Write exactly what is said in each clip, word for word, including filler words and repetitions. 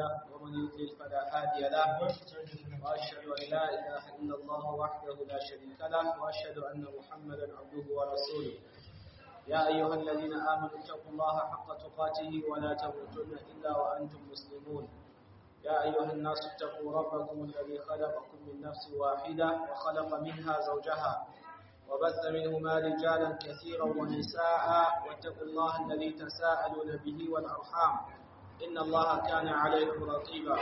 له ومن يضلل فلا هادي له وأشهد أن لا إله إلا الله وحده لا شريك له وأشهد أن محمدا عبده ورسوله يا أيها الذين آمنوا اتقوا الله حق تقاته ولا تموتن إلا وأنتم مسلمون يا أيها الناس اتقوا ربكم الذي خلقكم من نفس واحدة وخلق منها زوجها وبث منهما رجالا كثيرا ونساء واتقوا الله الذي تساءلون به والأرحام إن الله كان عليكم رقيبا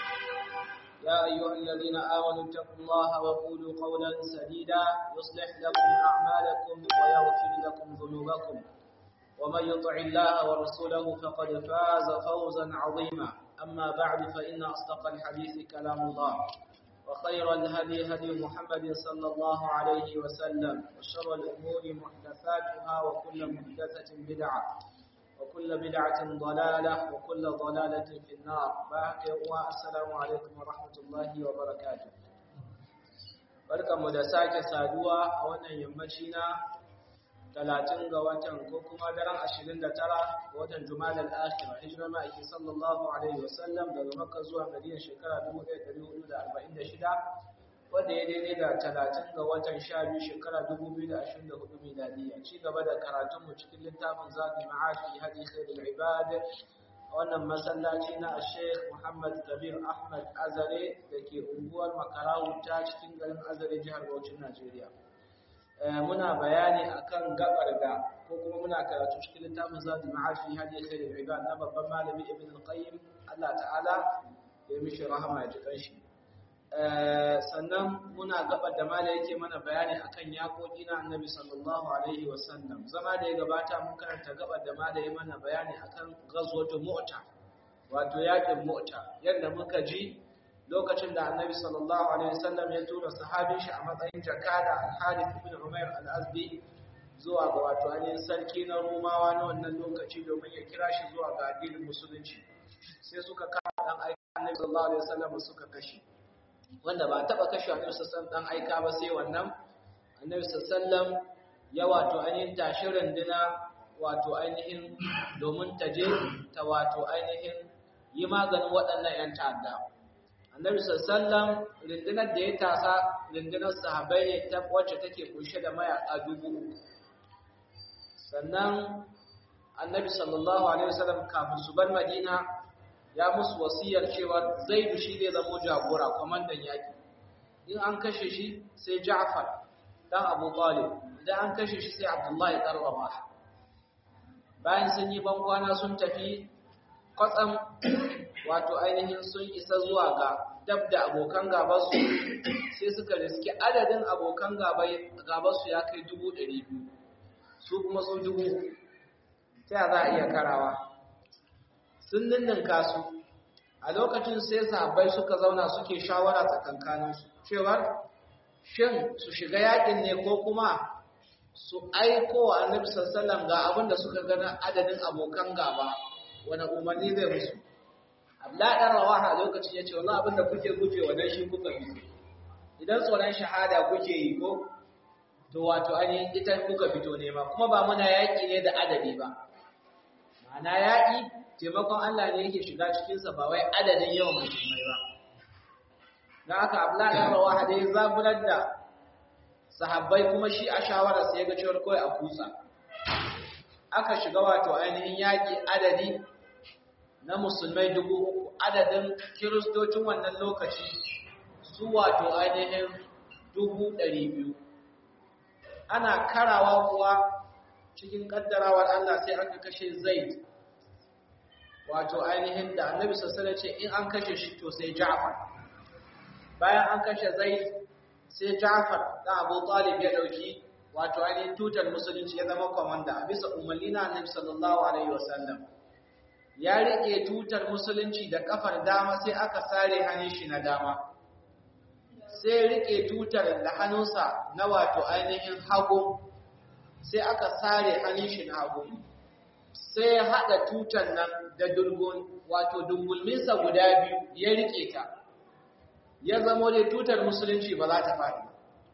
يا أيها الذين آمنوا اتقوا الله وقولوا قولا سديدا يصلح لكم أعمالكم ويغفر لكم ذنوبكم ومن يطع الله ورسوله فقد فاز فوزا عظيما أما بعد فإن أصدق الحديث كلام الله وخير الهدي هدي محمد صلى الله عليه وسلم وشر الأمور محدثاتها وكل محدثة بدعة وكل بدعة ضلالة وكل ضلالة في النار السلام عليكم ورحمة الله وبركاته barkanmu da sake saduwa a wannan yammaci na talatin ga watan ko kuma daren ashirin da tara ga watan Jumada al-Akhirah hijira ma'aiki sallallahu alaihi wasallam daga Makka zuwa Madina shekara dubu ɗaya da ɗari hudu da arba'in da shida wanda ya daidai da talatin ga watan sha biyu shekara dubu biyu da ashirin da hudu miladiya ci gaba da karatun mu cikin littafin Zadul Ma'ad fi Hadi Khairul Ibad a wannan masallaci na Sheikh Muhammad Kabir Ahmad Azare dake unguwar Makarawu ta cikin garin Azare jihar Bauchi Najeriya. Muna bayani akan gabar da ko kuma muna karatu cikin littafin Zadul Ma'ad fi Hadi Khairul Ibad na babban malami Ibn al-Qayyim Allah ta'ala ya mishi rahama ya ji kanshi. Sannan muna gabar da malai yake mana bayani akan yakoki na Annabi sallallahu alaihi wasallam. Zama da ya gabata mun karanta gabar da malai mana bayani akan ghazwatul Mu'ta wato yakin Mu'ta yadda muka ji lokacin da Annabi sallallahu alaihi wasallam ya tura sahabin shi a matsayin jakada Al-Harith ibn Umayr al-Azdi zuwa ga wato ainihin sarki na Romawa na wannan lokaci domin ya kira shi zuwa ga addinin musulunci sai suka kama dan aika Annabi sallallahu alaihi wasallam suka kashe wanda ba taba kashe Annabi sallallahu alaihi wasallam dan aika ba sai wannan Annabi sallallahu alaihi wasallam ya wato ainihin tashi runduna wato ainihin domin ta je ta wato ainihin yi maganin waɗannan ƴan ta'adda Annabi sallallahu rundunar da ya tasa rundunar sahabbai ne ta wacce take kunshe da mayaka dubu uku. Sannan Annabi sallallahu alaihi wasallam kafin su bar Madina ya musu wasiyar cewa Zaid shi zai zama jagora komandan yaki. In an kashe shi sai Ja'far dan Abu Talib, idan an kashe shi sai Abdullah dan Rawaha. Bayan sun yi bankwana sun tafi kwatsam wato ainihin sun isa zuwa ga dab da abokan gabansu sai suka riski adadin abokan gabansu ya kai dubu ɗari biyu su kuma su dubu ta za a iya karawa sun ninninka su a lokacin sai sahabbai suka zauna suke shawara tsakankaninsu cewar shin su shiga yakin ne ko kuma su aiko wa annabi sallallahu alaihi wasallam ga abin da suka gana adadin abokan gaba wani umarni zai musu Abdullahi dan Rawaha lokacin yace wallahi abinda kuke guje wa dan shi kuka fito idan tsoron shahada kuke yi ko to wato ainihin ita kuka fito ne ma kuma ba muna yaki ne da adadi ba ma'ana yaki taimakon Allah ne yake shiga cikin sa ba wai adadin yawan musulmai ba dan haka Abdullahi dan Rawaha dai zaburar da sahabbai kuma shi a shawara sai ya ga cewa kai a kusa aka shiga wato ainihin yaki adadi na musulmai dubu uku adadin kiristocin wannan lokaci su wato ainihin dubu ɗari biyu ana karawa kuwa cikin ƙaddarawar Allah sai aka kashe Zaid wato ainihin da Annabi sallallahu alaihi wasallam ce in an kashe shi to sai Ja'far bayan an kashe Zaid sai Ja'far da Abu Talib ya dauki wato ainihin tutar musulunci ya zama komanda bisa umarni na Annabi sallallahu alaihi wasallam ya rike tutar musulunci da kafar dama sai aka sare hannun shi na dama sai rike tutar da hannunsa na wato ainihin hagu sai aka sare hannun shi na hagu sai ya hada tutar nan da dulgun wato dungulminsa guda biyu ya rike ta ya zama dai tutar musulunci ba za ta faɗi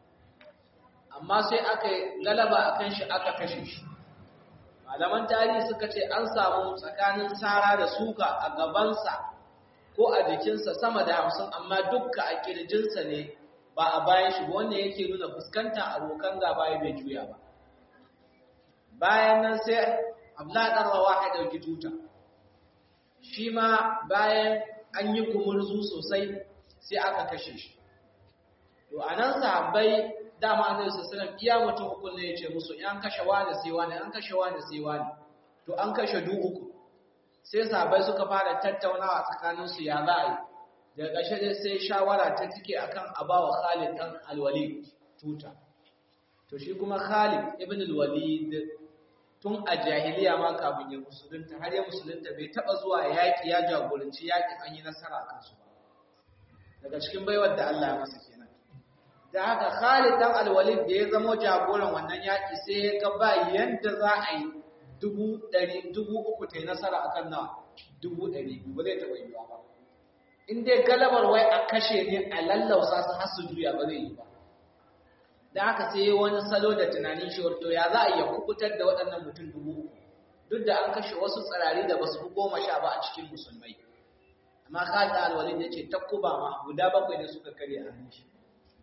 amma sai aka galaba akan shi aka kashe shi malaman tarihi suka ce an samu tsakanin sara da suka a gabansa ko a jikinsa sama da hamsin amma dukka a kirjinsa ne ba a bayan shi ba, wanda yake nuna fuskanta abokan gaba ya bai juya ba. Bayan nan sai Abdullah dan Rawaha ya dauki tuta, shi ma bayan an yi gumurzu sosai sai aka kashe shi. To anan sahabbai dama Annabi sallallahu alaihi wasallam iya mutum uku ne yace musu in an kashe wani sai wani, an kashe wani sai wani. To an kashe duk uku. Sai sahabbai suka fara tattaunawa tsakanin su ya za a yi. Daga ƙarshe dai sai shawara ta tike akan abawa Khalid dan Al-Walid tuta. To shi kuma Khalid ibn Al-Walid tun a jahiliya ma kafin ya musulunta har ya musulunta bai taba zuwa yaki ya jagoranci yakin an yi nasara a kansu ba. Daga cikin baiwar da Allah ya masa kenan. Da haka Khalid dan Al-Walid da ya zama jagoran wannan yaki sai ya ga ba yanda za a yi dubu ɗari dubu uku ta yi nasara akan nawa dubu ɗari ba zai taɓa yiwa ba. In dai galabar wai a kashe ne a lallausa su har su juya ba zai yi ba. Da haka sai wani salo da tunanin shi wato ya za a iya kubutar da waɗannan mutum dubu uku duk da an kashe wasu tsirari da basu fi goma sha ba a cikin musulmai. Amma Khalid al-Walid ya ce takuba ma guda bakwai ne suka karya a hannun shi.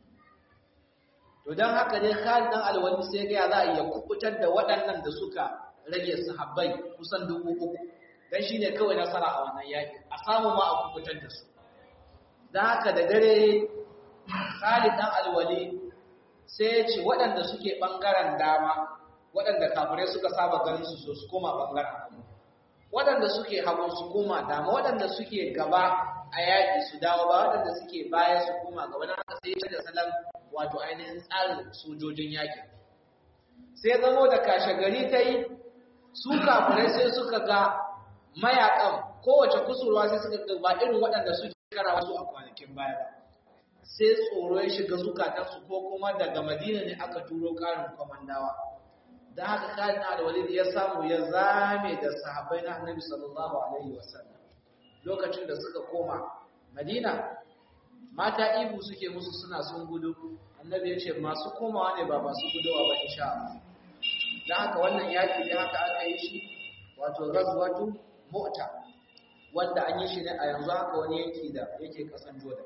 To don haka dai Khalid al-Walid sai ga ya za a iya kubutar da waɗannan da suka rage sahabbai kusan dubu uku dan shine kawai nasara a wannan yaki a samu ma a kubutar da su. Don haka da dare Khalid al-Walid sai ya ce waɗanda suke ɓangaren dama waɗanda kafirai suka saba ganin su so su koma ɓangaren hagu, waɗanda suke hagu su koma dama, waɗanda suke gaba a yaƙi su dawo ba, waɗanda suke baya su koma gaba. Na haka sai ya da salon wato ainihin tsarin sojojin yaƙi. Sai zamo da kashe gari ta yi su kafirai sai suka ga mayaƙan kowace kusurwa sai suka ga ba irin waɗanda suke kara wasu a kwanakin baya ba. Sai tsoro ya shiga zukatansu ko kuma daga Madina ne aka turo ƙarin kwamandawa. Da haka Khalid al-Walid ya samu ya zame da sahabbai na Annabi sallallahu alaihi wasallam. Lokacin da suka koma Madina, mata ibu suke musu suna sun gudu. Annabi ya ce masu komawa ne ba masu gudowa ba insha Allah. Da haka wannan yaki da haka aka yi shi wato Ghazwatu Mu'ta, wanda an yi shi ne a yanzu haka wani yanki da yake kasan Jordan.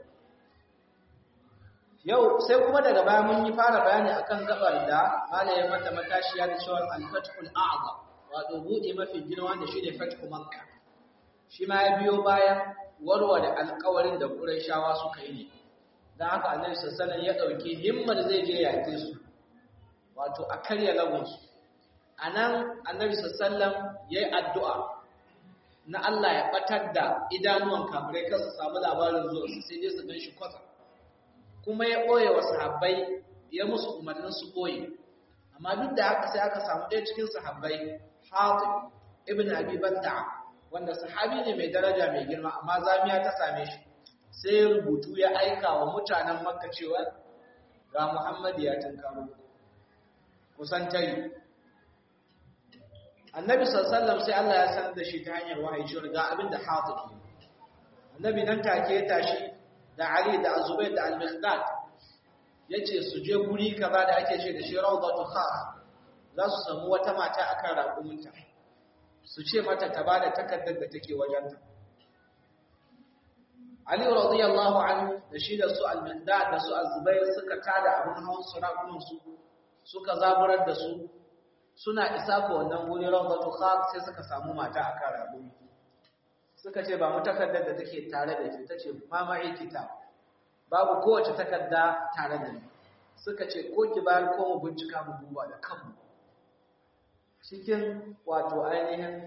Yau sai kuma daga baya mun yi fara bayani akan gabar da malaya mata matashiya da cewa al-Fathul A'zam, wato buɗe mafi girma da shine Fathu Makka. Shi ma ya biyo bayan warware alƙawarin da Qurayshawa suka yi ne. Dan haka Annabi sallallahu alaihi wasallam ya dauki himmar zai je yaƙe su. Wato a karya lagun su. Anan Annabi sallallahu alaihi wasallam yayi addu'a na Allah ya batar da idanuwan kafirai kar su samu labarin zuwa su sai dai su gan shi kwatsa. Kuma ya ɓoye wa sahabbai ya musu umarnin su ɓoye. Amma duk da haka sai aka samu ɗaya cikin sahabbai Hatib ibn Abi Balta'a, wanda sahabi ne mai daraja mai girma amma zamiya ta same shi. Sai ya rubutu ya aika wa mutanen Makka cewa ga Muhammad ya tunkaro kusan tayi. Annabi sallallahu alaihi wasallam sai Allah ya sanar da shi ta hanyar wahayi cewa ga abin da Hatib ne. Annabi nan take ya tashi da Ali da Zubair da Al-Miqdad yace su je guri kaza da ake ce da shi Rawdatu Khas, za su samu wata mata akan raƙuminta, su ce mata ta bada takaddar da take wajenta. Ali radiyallahu anhu da shi da su Al-Miqdad da su Az-Zubair suka tada abun hawan su raƙumin su, suka zaburar da su, suna isa ko wannan guri Rawdatu Khas sai suka samu mata akan raƙumi. Suka ce ba mu takardar da take tare da ke, ta ce ma ma'i kitab, babu kowace takarda tare da ni. Suka ce ko ki bayar ko mu bincika mu duba da kanmu. Cikin wato ainihin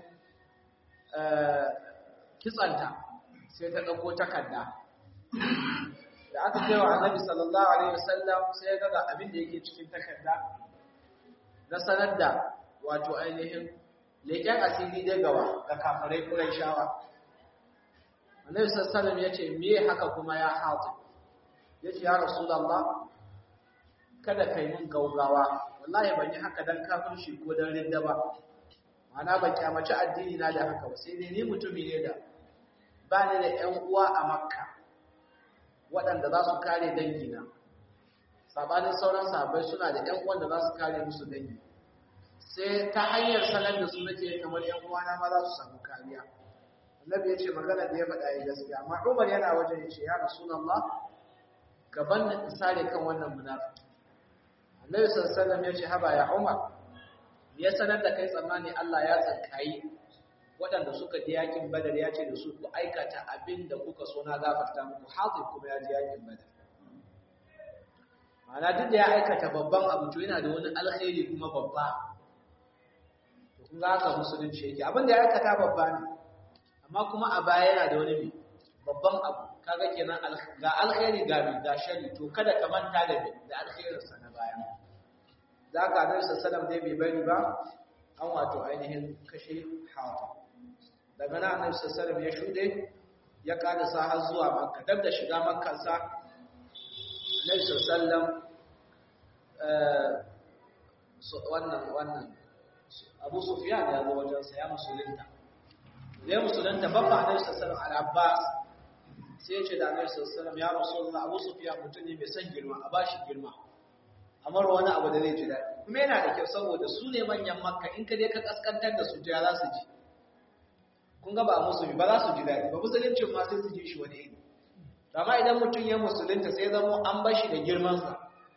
kitsanta sai ta ɗauko takarda. Da aka kai wa Annabi sallallahu alaihi wasallam sai ya ga abin da yake cikin takarda na sanar da wato ainihin leƙen asiri dai gawa ga kafirai Qurayshawa. Annabi sallallahu alaihi wasallam yace me haka kuma ya Hatib? Yace ya Rasulullah kada kai mun gaugawa, wallahi ban yi haka dan kafirci ko dan ridda ba. Ma'ana ban kyamaci addini na da haka ba, sai dai ni mutumi ne da ba ni da ƴan uwa a Makka waɗanda za su kare dangina. Sabanin sauran sahabbai suna da ƴan uwan da za su kare musu dangi. Sai ta hanyar sanar da su nake kamar ƴan uwana ma za su samu kariya. annabi ya ce magana da ya faɗa ya gaskiya amma Umar yana wajen ya ce ya Rasulullah gaban in sare kan wannan munafiki annabi sallallahu alaihi wasallam ya ce haba ya Umar ya sanar da kai tsammani Allah ya tsankayi waɗanda suka ji yakin Badar ya ce da su ku aikata abin da kuka so na gafarta muku Hatib kuma ya ji yakin Badar ma'ana duk da ya aikata babban abu to yana da wani alkhairi kuma babba to kun ga haka musulunci yake abin da ya aikata babba ne amma kuma a baya yana da wani babban abu kaga kenan ga alkhairi ga bi ga shari to kada ka manta da da alkhairin sa na baya zaka Annabi sallallahu alaihi bai bari ba an wato ainihin kashe Hatib daga nan Annabi sallallahu alaihi ya shude ya kada sa har zuwa Makka dab da shiga Makka sa Annabi sallallahu alaihi wannan wannan Abu Sufyan ya zo wajen sa ya musulunta ya musulunta babba Annabi sallallahu alaihi al-Abbas sai ya ce da Annabi sallallahu alaihi ya Rasulullah Abu Sufyan mutum ne mai son girma a bashi girma amma wani abu da zai ji daɗi kuma yana da kyau saboda su ne manyan Makka in ka je ka kaskantar da su to ya za su ji kun ga ba musulmi ba za su ji daɗi ba musulunci ma sai su ji shi wani iri amma idan mutum ya musulunta sai zama an bashi da girmansa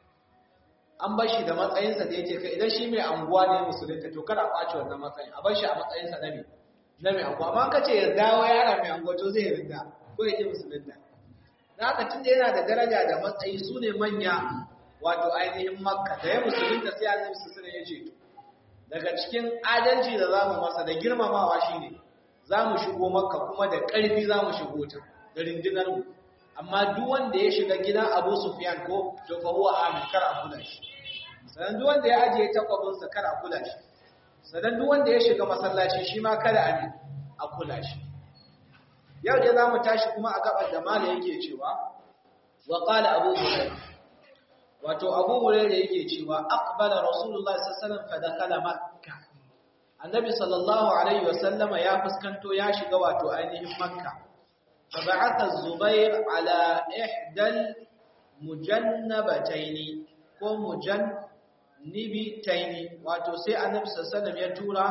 an bashi da matsayinsa da yake kai idan shi mai anguwa ne musulunta to kada a kwace wannan matsayin a bashi a matsayinsa na mai na mai anguwa amma kace ya dawo yara mai anguwa to zai rinda ko yake musulunta dan haka tunda yana da daraja da matsayi su ne manya wato ainihin Makka da ya musulunta sai Annabi sallallahu alaihi wasallam ya ce daga cikin adalci da zamu masa da girmamawa shine zamu shigo Makka kuma da ƙarfi zamu shigo ta da rindinar mu amma duk wanda ya shiga gidan Abu Sufyan ko to fa huwa amin kar a kula shi sanan duk wanda ya ajiye takwabin sa kar a kula shi sanan duk wanda ya shiga masallaci shi ma kada amin a kula shi yau da zamu tashi kuma a gaban da mala yake cewa wa qala Abu Hurairah wato Abu Hurairah yake cewa aqbala Rasulullah sallallahu alaihi wasallam fa dakala Makkah Annabi sallallahu alaihi wasallama ya fuskanto ya shiga wato ainihin Makka fa ba'atha Az-Zubair ala ihdal mujannabatayn ko mujannibitayn wato sai Annabi sallallahu alaihi wasallam ya tura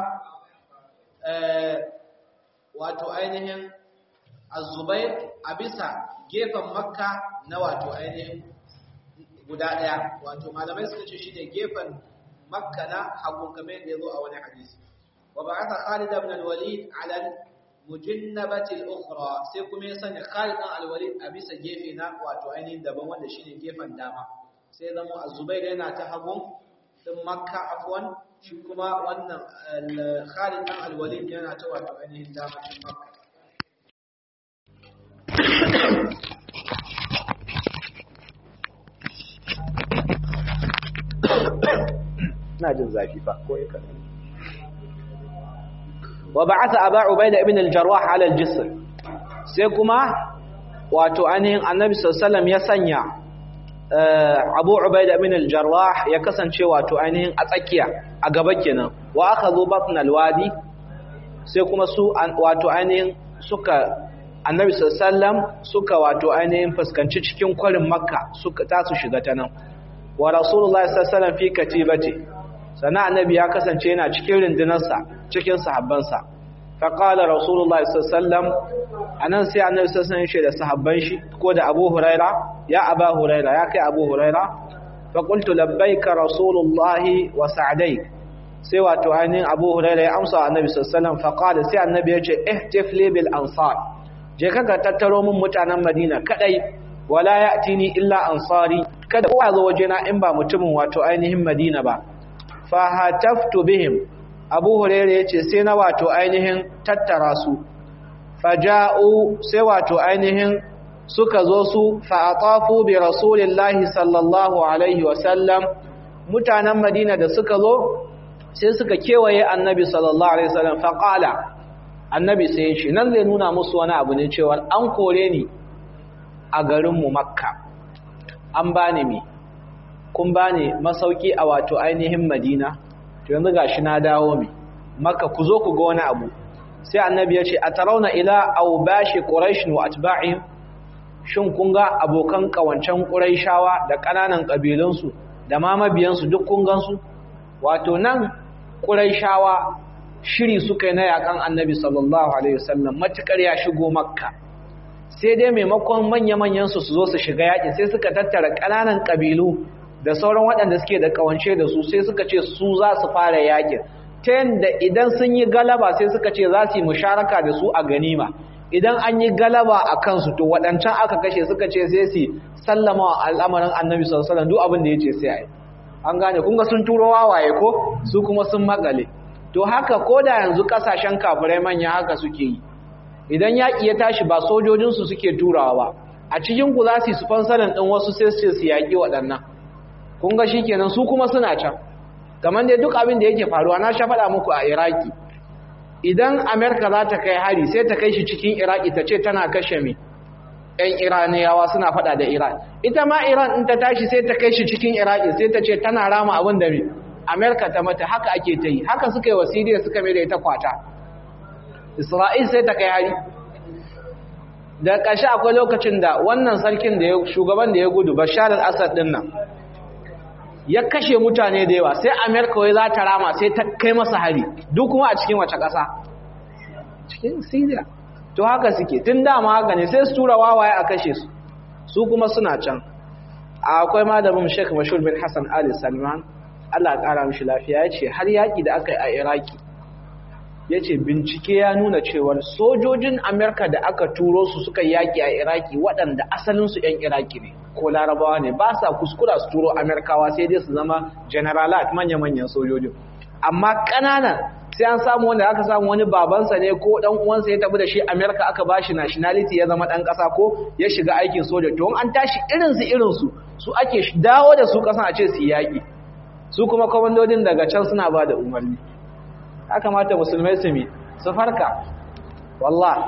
eh wato ainihin Az-Zubair a bisa gefen Makka na wato ainihin guda ɗaya wato malamai suka ce shi ne gefen Makka na hagu kamar yadda ya zo a wani hadisi wa ba'atha Khalid ibn al-Walid ala al-mujannabati al-ukhra sai kuma ya sanya Khalid ibn al-Walid a bisa gefe na wato ainihin daban wanda shine gefen dama sai zama Az-Zubair yana ta hagu din Makka afwan shi kuma wannan Khalid ibn al-Walid yana ta wato ainihin dama cikin Makka ina jin zafi fa ko yake wa ba'atha Abu Ubaida ibn al-Jarrah ala al-Jisr sai kuma wato ainihin Annabi sallallahu alaihi wasallam ya sanya Abu Ubaida ibn al-Jarrah ya kasance wato ainihin a tsakiya a gaba kenan wa akhadhu batn al-wadi sai kuma su wato ainihin suka Annabi sallallahu alaihi wasallam suka wato ainihin fuskanci cikin kwarin Makka suka tasu shiga ta nan wa Rasulullahi sallallahu alaihi wasallam fi katibati sana annabi ya kasance yana cikin rundunarsa cikin sahabbansa fa qala Rasulullahi sallallahu alaihi wasallam anan sai annabi sallallahu alaihi wasallam ya ce da sahabban shi ko da Abu Huraira ya Abu Huraira ya kai Abu Huraira fa qultu labbaika Rasulullahi wa sa'daik sai wato ainihin Abu Huraira ya amsa annabi sallallahu alaihi wasallam fa qala sai annabi ya ce ihtifli bil ansar je kaga tattaro mun mutanen Madina kadai wala ya'tini illa ansari kada kowa zo wajena in ba mutumin wato ainihin Madina ba fa hataftu bihim Abu Hurairah yace sai na wato ainihin tattara su faja'u sai wato ainihin suka zo su fa atafu bi rasulillahi sallallahu alaihi wasallam mutanen Madina da suka zo sai suka kewaye annabi sallallahu alaihi wasallam fa qala annabi sai ya ce nan zai nuna musu wani abu ne cewa an kore ni a garinmu Makka an bani mi kun bani masauki a wato ainihin Madina to yanzu gashi na dawo mi Makka ku zo ku ga wani abu sai annabi ya ce atarauna ila awbashi quraish wa atba'ihim shin kun ga abokan kawancan quraishawa da kananan kabilun su da ma mabiyan su duk kun gansu wato nan quraishawa shiri suka yi na yakan annabi sallallahu alaihi wasallam matukar ya shigo makka sai dai maimakon manya-manyan su su zo su shiga yaƙi sai suka tattara ƙananan ƙabilu da sauran waɗanda suke da ƙawance da su sai suka ce su za su fara yaƙin ta yadda idan sun yi galaba sai suka ce za su yi musharaka da su a ganima idan an yi galaba a kansu to waɗancan aka kashe suka ce sai su sallama wa al'amarin annabi sallallahu alaihi wasallam duk abin da ya ce sai a yi an gane kun ga sun turo wawaye ko su kuma sun makale to haka ko da yanzu ƙasashen kafirai manya haka suke yi idan yaƙi ya tashi ba sojojinsu suke turawa ba a cikin ku za su yi sponsorin ɗin wasu sai su ce su yaƙi waɗannan kun ga shikenan su kuma suna can kamar dai duk abin da yake faruwa na sha faɗa muku a Iraki idan Amerika za ta kai hari sai ta kai shi cikin Iraki ta ce tana kashe mi ɗan Iraniyawa suna faɗa da Iran ita ma Iran in ta tashi sai ta kai shi cikin Iraki sai ta ce tana rama abin da mi Amerika ta mata haka ake ta yi haka suka yi wa Syria suka mai da ita kwata Isra'il sai ta kai hari da ƙarshe akwai lokacin da wannan sarkin da ya shugaban da ya gudu Bashar al-Assad din nan ya kashe mutane da yawa sai Amerika wai za ta rama sai ta kai masa hari duk kuma a cikin wace ƙasa cikin Syria to haka suke tun dama haka ne sai su tura wawaye a kashe su su kuma suna can akwai malamin Sheikh Mashhur bin Hassan Ali Salman Allah ya kara mishi lafiya yace har yaki da aka yi a Iraki yace bincike ya nuna cewa sojojin Amerika da aka turo su suka yaki a Iraki waɗanda asalin su ƴan Iraki ne ko Larabawa ne ba sa kuskura su turo Amerikawa sai dai su zama generalat manya-manyan sojojin amma ƙananan sai an samu wanda aka samu wani babansa ne ko dan uwansa ya tafi da shi America aka bashi nationality ya zama dan kasa ko ya shiga aikin soja to an tashi irin su irin su su ake dawo da su kasan a ce su yaki su kuma komandodin daga can suna ba da umarni haka mata musulmai su mi su farka wallahi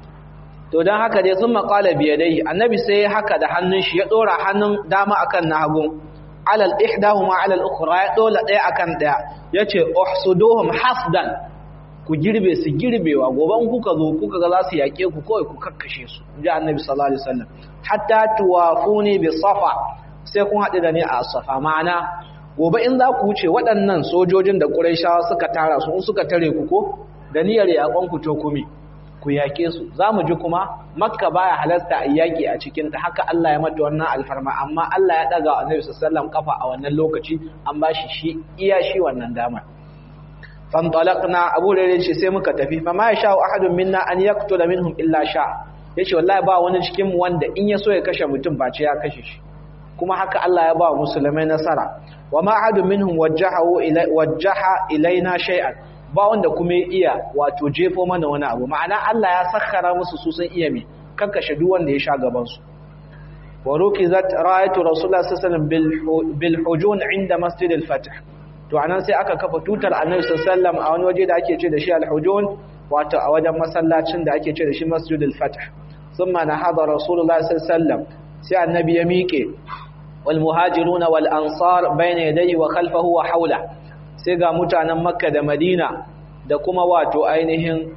to dan haka dai sun maqala biyadai annabi sai haka da hannun shi ya dora hannun dama akan na hagu alal ihdahuma alal ukhra ya dola daya akan daya yace uhsuduhum hasdan ku girbe su girbewa goban kuka zo kuka ga za su yake ku kawai ku kakkashe su inji annabi sallallahu alaihi wasallam hatta tuwafuni bi safa sai kun hadu da ni a safa ma'ana gobe in za ku wuce waɗannan sojojin da quraishawa suka tara su in suka tare ku ko da niyyar yakon ku to kumi ku yake su zamu ji kuma makka baya halasta a yaki a cikin ta haka Allah ya mata wannan alfarma amma Allah ya daga annabi sallallahu alaihi wasallam kafa a wannan lokaci an bashi shi iya shi wannan damar fantalaqna abu rayyan shi sai muka tafi fa ma yasha ahadun minna an yaqtula minhum illa sha yace wallahi ba wani cikin mu wanda in ya so ya kashe mutum ba ce ya kashe shi kuma haka Allah ya ba musulmai nasara wa ma ahadun minhum wajjahu ila wajjaha ilaina shay'an ba wanda kuma iya wato jefo mana wani abu ma'ana Allah ya sakkara musu su sun iya me kakkashe duk wanda ya sha gaban su wa rukizat ra'aytu rasulullah sallallahu alaihi wasallam bil hujun inda masjid al fath to anan sai aka kafa tutar annabi sallallahu alaihi wasallam a wani waje da ake ce da shi al hujun wato a wajen masallacin da ake ce da shi masjid al fath thumma nahada rasulullah sallallahu alaihi wasallam sai annabi ya miƙe wal muhajirun wal ansar bayna yadayhi wa khalfahu wa hawla sai ga mutanen makka da madina da kuma wato ainihin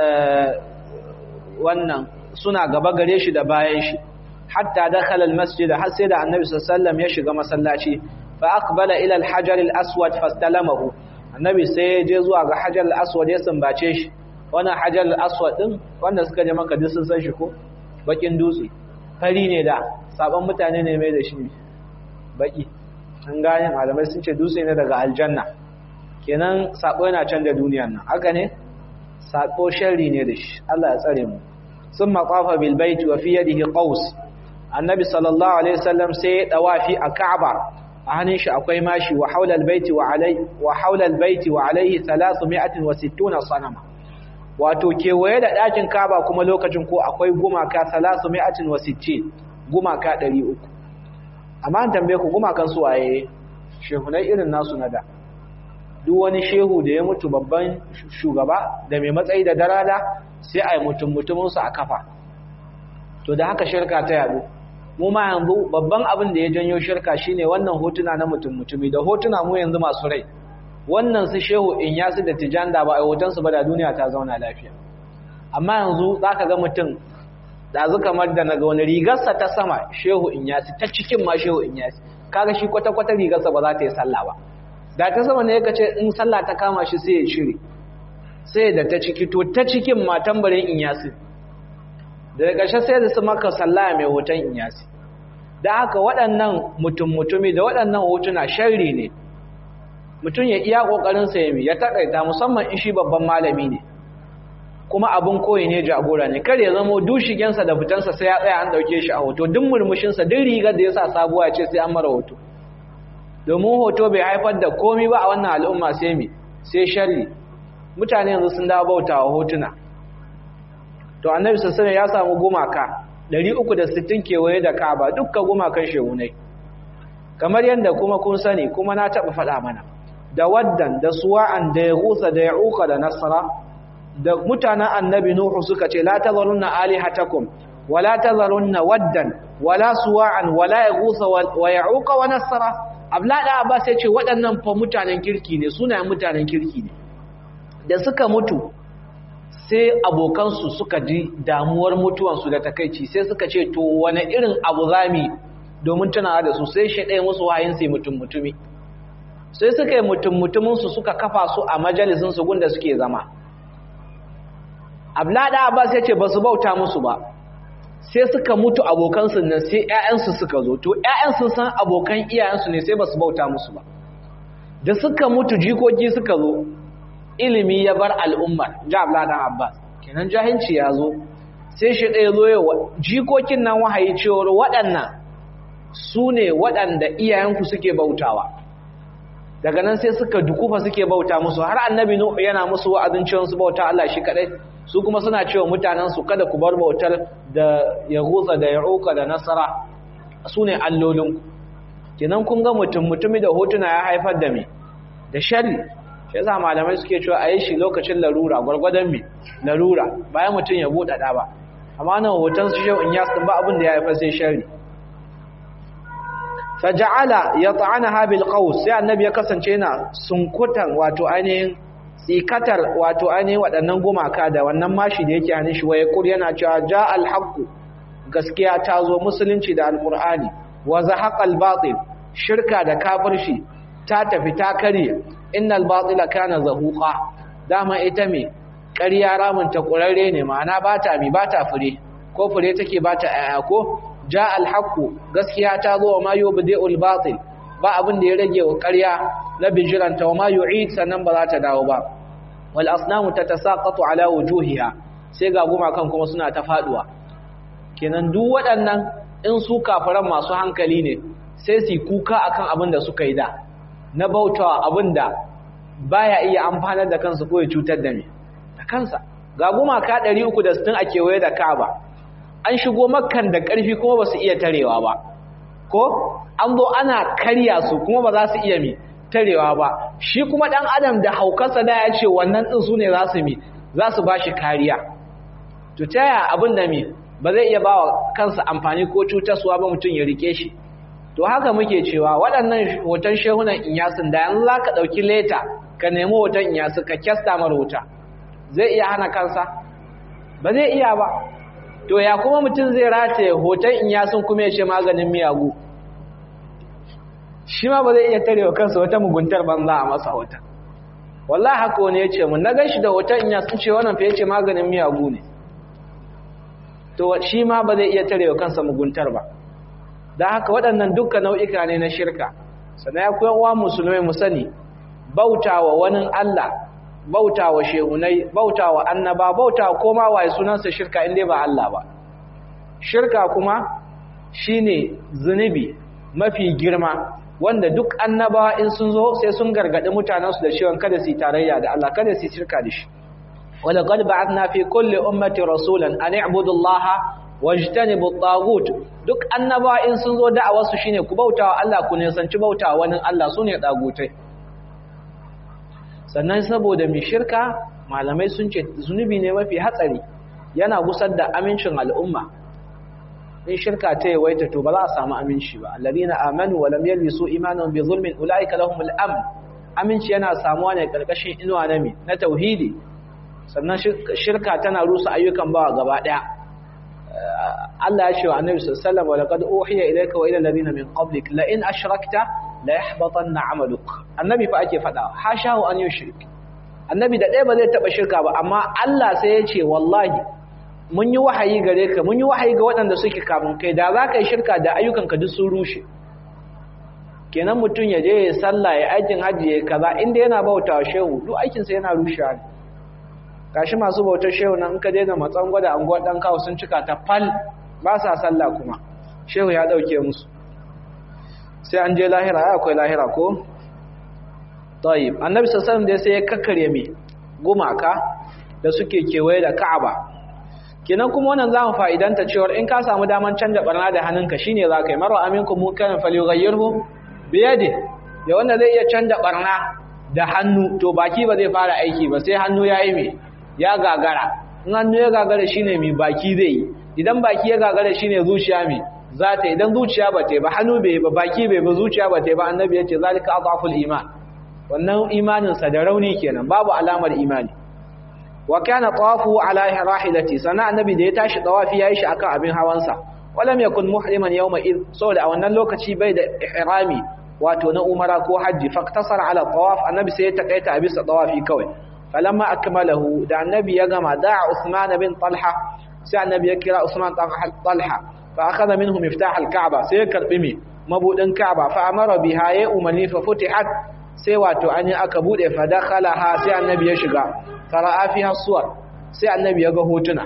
wannan suna gaba gare shi da bayan shi hatta dakhala almasjid har sai da annabi sallallahu alaihi wasallam ya shiga masallaci fa aqbala ila alhajar alaswad fastalamahu annabi sai ya je zuwa ga hajar alaswad ya sambace shi wannan hajar alaswad din wanda suka je makka duk sun san shi ko bakin dutse fari ne da saban mutane ne mai da shi baki an gane malamai sun ce dutse ne daga aljanna kenan sako yana canza duniyar nan haka ne sako sharri ne da shi Allah ya tsare mu sun maqafa bil bait wa fi yadihi qaus annabi sallallahu alaihi wasallam sai ya dawafi a Ka'aba a hannun shi akwai mashi wa haula al bait wa alai wa haula al bait wa alaihi thalathmi'atin wa sittuna sanama wato kewaye da dakin Ka'aba kuma lokacin ko akwai gumaka thalathmi'atin wa sittin gumaka ɗari uku amma an tambaye ku gumakan su waye shehunai irin nasu na da duk wani shehu da ya mutu babban shugaba da mai matsayi da darada sai a yi mutum mutuminsu a kafa to da haka shirka ta yadu mu ma yanzu babban abin da ya janyo shirka shine wannan hotuna na mutum mutumi da hotuna mu yanzu masu rai wannan su shehu in yasu da tijanda ba a hotonsu ba da duniya ta zauna lafiya amma yanzu za ka ga mutum ɗazu kamar da naga wani rigarsa ta sama shehu in yasi ta cikin ma shehu in yasi kaga shi kwata-kwata rigarsa ba za ta yi sallah ba da ta sama ne ya ce in sallah ta kama shi sai ya shiri sai da ta ciki to ta cikin ma tambarin Inyasi daga ƙarshe sai da su maka sallaya mai hoton Inyasi da haka waɗannan mutum mutumi da waɗannan hotuna sharri ne mutum ya iya ƙoƙarin sa yami ya takaita musamman in shi babban malami ne kuma abin koyi ne jagora ne kar ya zama dushigensa da fitansa sai ya tsaya an dauke shi a hoto duk murmushinsa duk rigar da ya sa sabuwa ya ce sai an mara hoto domin hoto bai haifar da komi ba a wannan al'umma sai mi sai sharri mutane yanzu sun dawo bautawa hotuna to annabi sallallahu alaihi wasallam ya samu gumaka ɗari uku da sittin kewaye da Ka'aba dukkan gumakan shehunai kamar yadda kuma kun sani kuma na taɓa faɗa mana da waddan da suwa'an da yaghutha da ya'uqa da nasra da mutanen annabi nuhu suka ce la tazarunna alihatakum wala tazarunna waddan wala suwa'an wala yaghutha wa ya'uqa wa nasra ablada abbas ya ce waɗannan fa mutanen kirki ne sunayen mutanen kirki ne da suka mutu sai abokansu suka ji damuwar mutuwansu da takaici sai suka ce to wani irin abu zami domin tunawa da su sai shi ɗaya musu wayin sai mutum mutumi sai suka yi mutum mutuminsu suka kafa su a majalisinsu gunda suke zama ablada abbas ya ce ba su bauta musu ba sai suka mutu abokansu nan sai ƴaƴansu suka zo to ƴaƴansu san abokan iyayensu ne sai ba su bauta musu ba da suka mutu jikoki suka zo ilimi ya bar al'ummar ja ablada abbas kenan jahilci ya zo sai shi ɗaya zo yawa jikokin nan wahayi cewar waɗannan su ne waɗanda iyayenku suke bautawa daga nan sai suka dukufa suke bauta musu har annabi nuhu yana musu wa'azin cewa su bauta Allah shi kadai su kuma suna cewa mutanen su kada ku bar bautar da yaghutha da ya'uqa da nasara sune allolin kenan kun ga mutum mutumi da hotuna ya haifar da me da sharri shi yasa malamai suke cewa ayi shi lokacin larura gurgurdan me larura bayan mutum ya buɗa da ba amma nan hoton su shehu in yasin ba abin da ya haifar sai sharri faja'ala yata'anaha bil qaws sai annabi ya kasance yana sunkutan wato ainihin tsikatar wato ainihin waɗannan gumaka da wannan mashi da yake hannun shi waye kur yana cewa ja'al haqqu gaskiya ta zo musulunci da alqur'ani wa zahaqal batil shirka da kafirci ta tafi ta kare innal batila kana zahuqa dama ita me ƙarya ramin ta ƙurarre ne ma'ana bata mi bata fure ko fure take bata aya ko ja alhaqu gaskiya ta zo wa ma yubdi'ul batil ba abin da ya rage wa ƙarya na bijiranta wa ma yu'id sannan ba za ta dawo ba wal asnamu tatasaqatu ala wujuhiha sai ga gumakan kuma suna ta faduwa kenan duk waɗannan in su kafiran masu hankali ne sai su kuka akan abin da suka yi da na bautawa abin da baya iya amfanar da kansu ko ya cutar da me da kansa ga gumaka ɗari uku da sittin a kewaye da Ka'aba an shigo makkan da ƙarfi kuma ba su iya tarewa ba ko an zo ana karya su kuma ba za su iya mi tarewa ba shi kuma ɗan adam da haukarsa da ya ce wannan ɗin su ne za su mi za su ba shi kariya to ta yaya abin da mi ba zai iya ba wa kansa amfani ko cutarsuwa ba mutum ya rike shi to haka muke cewa waɗannan hoton shehunan inyasin da yanzu za ka ɗauki leta ka nemi hoton inyasu ka kyasta mara wuta zai iya hana kansa ba zai iya ba to ya kuma mutum zai rataye hoton inyasun kuma ya ce maganin miyagu shi ma ba zai iya tarewa kansa wata muguntar banza a masa hoton wallahi haka wani ya ce mun na gan shi da hoton inyasun ce wannan fa ya ce maganin miyagu ne to shi ma ba zai iya tarewa kansa muguntar ba don haka waɗannan dukkan nau'ika ne na shirka sannan ya kuwa uwa musulmai mu sani bautawa wani Allah bautawa shehunai bautawa annaba bautawa koma waye sunansa shirka inda ba Allah ba shirka kuma shine zunubi mafi girma wanda duk annabawa in sun zo sai sun gargadi mutanensu da cewa kada su tarayya da Allah kada su shirka da shi wala qad ba'athna fi kulli ummati rasulan an i'budu Allah wajtanibu at-taghut duk annabawa in sun zo da'awar su shine ku bautawa Allah ku ne sanci bautawa wani Allah sune dagutai sannan saboda mai shirka malamai sun ce zunubi ne mafi hatsari yana gusar da amincin al'umma in shirka ta yawaita to ba za a samu aminci ba alladina amanu wa lam yalbisu imanuhum bi zulmin ulaika lahumul amn aminci yana samuwa ne karkashin inuwa na mi na tauhidi sannan shirka tana rusa ayyukan bawa gaba daya Allah ya ce wa annabi sallallahu alaihi wasallam wa laqad uhiya ilayka wa ila alladhina min qablik la in ashrakta la yahbatanna 'amaluk annabi fa ake fada hashahu an yushrik annabi da ɗaya ba zai taɓa shirka ba, amma Allah sai ya ce wallahi mun yi wahayi gare ka, mun yi wahayi ga waɗanda suke kafin kai, da za ka yi shirka da ayyukanka duk sun rushe. Kenan mutum ya je ya sallah ya aikin hajji ya kaza, inda yana bauta wa shehu duk aikinsa yana rushewa ne. Gashi masu bautar shehu nan in ka daina matsan gwada anguwar ɗan kawo sun cika ta fal, ba sa sallah kuma shehu ya ɗauke musu. Sai an je lahira, ai akwai lahira ko? Tayyib, annabi sallallahu alaihi wasallam dai sai ya kakkare mai gumaka da suke kewaye da Ka'aba. Kenan kuma wannan zamu fa'idanta cewa in ka samu daman canja barna da hannunka shine zaka yi. Marwa aminkum munkaran falyughayyirhu bi yadihi. Da wanda zai iya canja barna da hannu to baki ba zai fara aiki ba sai hannu yayi me ya gagara. In hannu ya gagara shine mai baki zai yi. Idan baki ya gagara shine zuciya mai za ta, idan zuciya ba ta yi ba hannu bai ba baki bai ba zuciya ba ta yi ba, annabi ya ce zalika adhaful iman. Wannan imanin sa da rauni kenan, babu alamar imani. Wa kana tawafu ala rahilati, sana annabi da ya tashi tawafi yayi shi akan abin hawansa. Walam yakun muhriman yawma id, saboda a wannan lokaci bai da ihrami wato na umara ko haji, faktasara ala tawaf, annabi sai ya takaita a bisa tawafi kawai. Falamma akmalahu, da annabi ya gama, da'a Usman bin Talha, sai annabi ya kira Usman Talha fa akhadha minhu miftah al-Ka'ba, sai ya karbi mi mabudin Ka'ba, fa amara biha ya umani fa futihat, sai wato an yi aka bude fa dakhalaha, sai annabi ya shiga. Fara'a fiha suwar, sai annabi ya ga hotuna.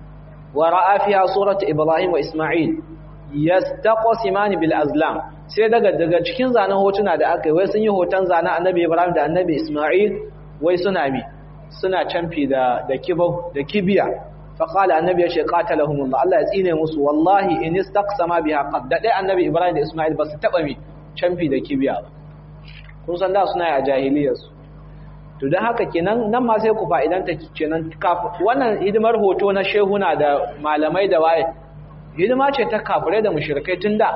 Wa ra'a fiha suratu Ibrahim wa Isma'il yastaqsimani bil azlam, sai daga daga cikin zanen hotuna da aka yi wai sun yi hoton zanen annabi Ibrahim da annabi Isma'il, wai suna mi suna canfi da da kibau da kibiya. Fa qala annabi ya ce qatalahumullah, Allah ya tsine musu, wallahi in istaqsama biha qad da dai annabi Ibrahim da Isma'il ba su taba mi canfi da kibiya ba. Kun san da suna yi a jahiliyarsu. To don haka kenan nan ma sai ku fa'idanta kenan wannan hidimar hoto na shehuna da malamai da waye hidima ce ta kafirai da mushrikai tun da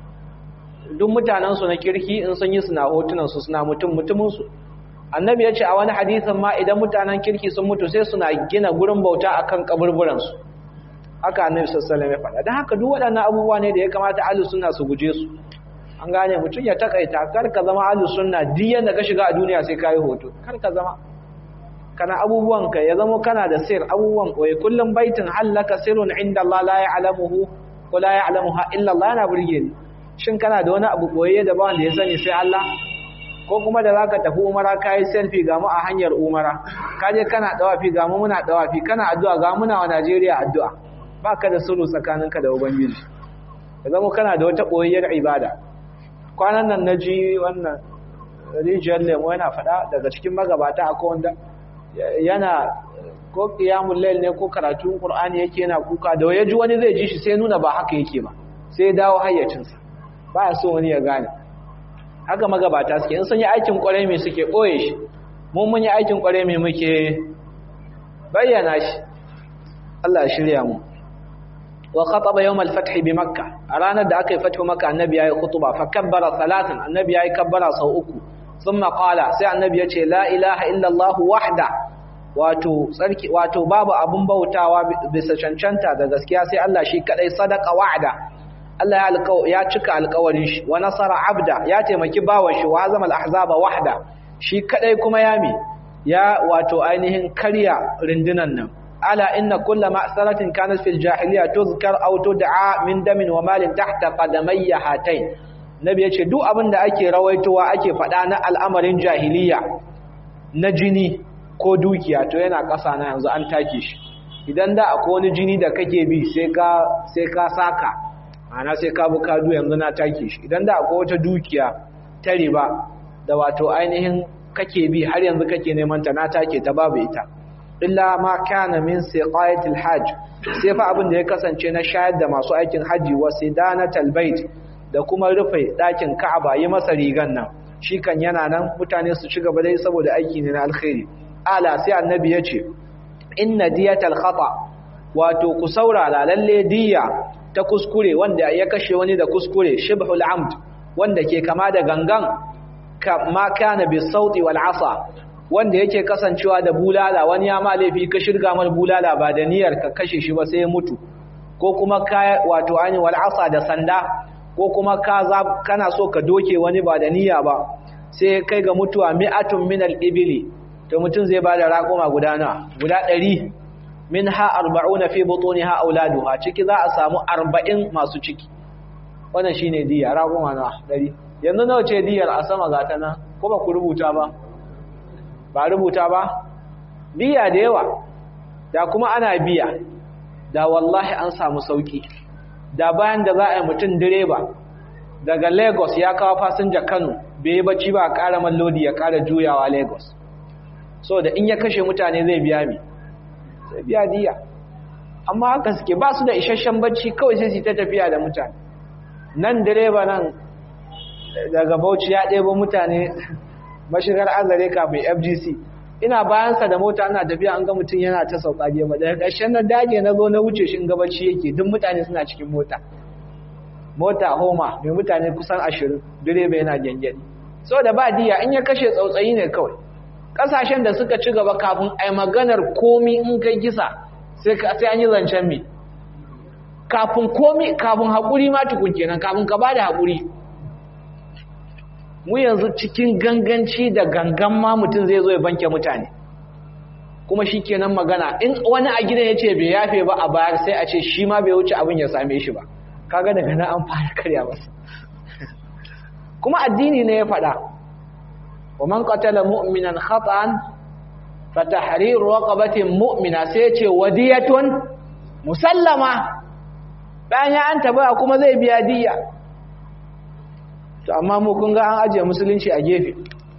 duk mutanensu na kirki in sun yi suna hotunansu suna mutum mutuminsu. Annabi ya ce a wani hadisin ma idan mutanen kirki sun mutu sai suna gina gurin bauta akan kaburburansu. Haka annabi sallallahu alaihi wasallam ya faɗa. Don haka duk waɗannan abubuwa ne da ya kamata ahlus sunna su guje su. An gane mutum ya takaita, kar ka zama ahlus sunna duk yanda ka shiga a duniya sai kai hoto, kar ka zama kana abubuwan ka ya zama kana da sir, abubuwan koyi kullum baitin halaka sirrun inda Allah la ya'lamuhu wa la ya'lamuha illa Allah, yana burge ni. Shin kana da wani abu koyi da ba wanda ya sani sai Allah? Ko kuma da zaka tafi umara kai selfie ga mu a hanyar umara, kaje kana dawafi ga mu muna dawafi, kana addu'a ga muna wa Najeriya addu'a, baka da sulu tsakaninka da ubangiji. Ya zama kana da wata koyayyar ibada. Kwanan nan na ji wannan rijiyar lemo yana faɗa daga cikin magabata akwai wanda yana ko qiyamul layl ne ko karatun Qur'ani yake yana kuka, da ya ji wani zai ji shi sai nuna ba haka yake ba, sai dawo hayyacinsa, ba ya so wani ya gane. Haka magabata suke, in sun yi aikin ƙwarai mai suke ɓoye shi, mun mun yi aikin ƙwarai mai muke bayyana shi. Allah ya shirya mu. Wa khataba yawm al-fath bi Makkah, a ranar da aka yi fathu Makkah annabi yayi khutba, fa kabbara salatan, annabi yayi kabbara sau uku. Thumma qala, sai annabi yace la ilaha illa Allah wahda, wato sarki wato babu abun bautawa bisa cancanta da gaskiya sai Allah shi kadai, sadaqa wa'da, Allah ya alƙaw ya cika alƙawarin shi, wa nasara abda, ya taimaki bawan shi, wa azama al-ahzaba wahda, shi kadai kuma ya mi ya wato ainihin karya rundunan nan. Ala inna kulla ma'saratin kanat fil jahiliya tuzkar aw tud'a min damin wa malin tahta qadamayya hatain. Nabi yace duk abin da ake rawaitowa ake fada na al'amarin jahiliya na jini ko dukiya to yana ƙasa na yanzu an take shi. Idan da akwai wani jini da kake bi sai ka sai ka saka, ana sai ka bu kadu yanzu na take shi. Idan da akwai wata dukiya ta riba da wato ainihin kake bi har yanzu kake neman ta, na take ta babu ita. Illa ma kana min siqayatil hajj, sai fa abin da ya kasance na shayar da masu aikin haji, wa sidanatal bait, da kuma rufe dakin Ka'aba, yi masa rigan nan, shi kan yana nan, mutane su ci gaba dai saboda aiki ne na alkhairi. Ala sai annabi ya ce inna diyatal khata, wato ku saurara lalle diya ta kuskure, wanda ya kashe wani da kuskure, shibhul amd, wanda ke kama da gangan, kama kana bis sauti wal asa, wanda yake kasancewa da bulala, wani ya ma laifi ka shirga mar bulala ba da niyyar ka kashe shi ba sai ya mutu, ko kuma ka wato ani wal asa da sanda, ko kuma ka kana so ka doke wani ba da niyya ba sai kai ga mutuwa mi'atun min al ibli, to mutum zai bada raƙuma guda nawa guda ɗari minha arba'una fi butuniha auladuha ciki za a samu arba'in masu ciki wannan shine diya raƙuma nawa ɗari yanzu nawa ce diyar a sama ga ta nan ko ba ku rubuta ba ba rubuta ba diya da yawa da kuma ana biya da wallahi an samu sauki da bayan da za a yi mutum direba daga Lagos ya kawo fasinja Kano bai bacci ba a ƙara mallodi ya ƙara juyawa Lagos so da in ya kashe mutane zai biya mi zai biya diya amma haka suke ba su da isasshen bacci kawai sai su ta tafiya da mutane nan direba nan daga Bauchi ya ɗebo mutane mashigar azare kafin F G C ina bayansa da mota ana tafiya an ga mutum yana ta sauka gema daga ƙarshen na dage na zo na wuce shi in ga bacci yake duk mutane suna cikin mota mota homa mai mutane kusan ashirin direba yana gyangyaɗi so da ba diya in ya kashe tsautsayi ne kawai ƙasashen da suka ci gaba kafin a yi maganar komi in kai kisa sai an yi zancen mi kafin komi kafin haƙuri ma tukun kenan kafin ka ba da haƙuri mu yanzu cikin ganganci da gangan ma mutum zai zo ya banke mutane kuma shi kenan magana in wani a gidan ya ce bai yafe ba a bayar sai a ce shi ma bai wuce abin ya same shi ba kaga daga nan an fara karya masa kuma addini ne ya faɗa wa man qatala mu'minan khata'an fa tahriru raqabatin mu'mina sai ya ce wadiyatun musallama bayan ya an taba kuma zai biya diya to amma mu kun ga an ajiye musulunci a gefe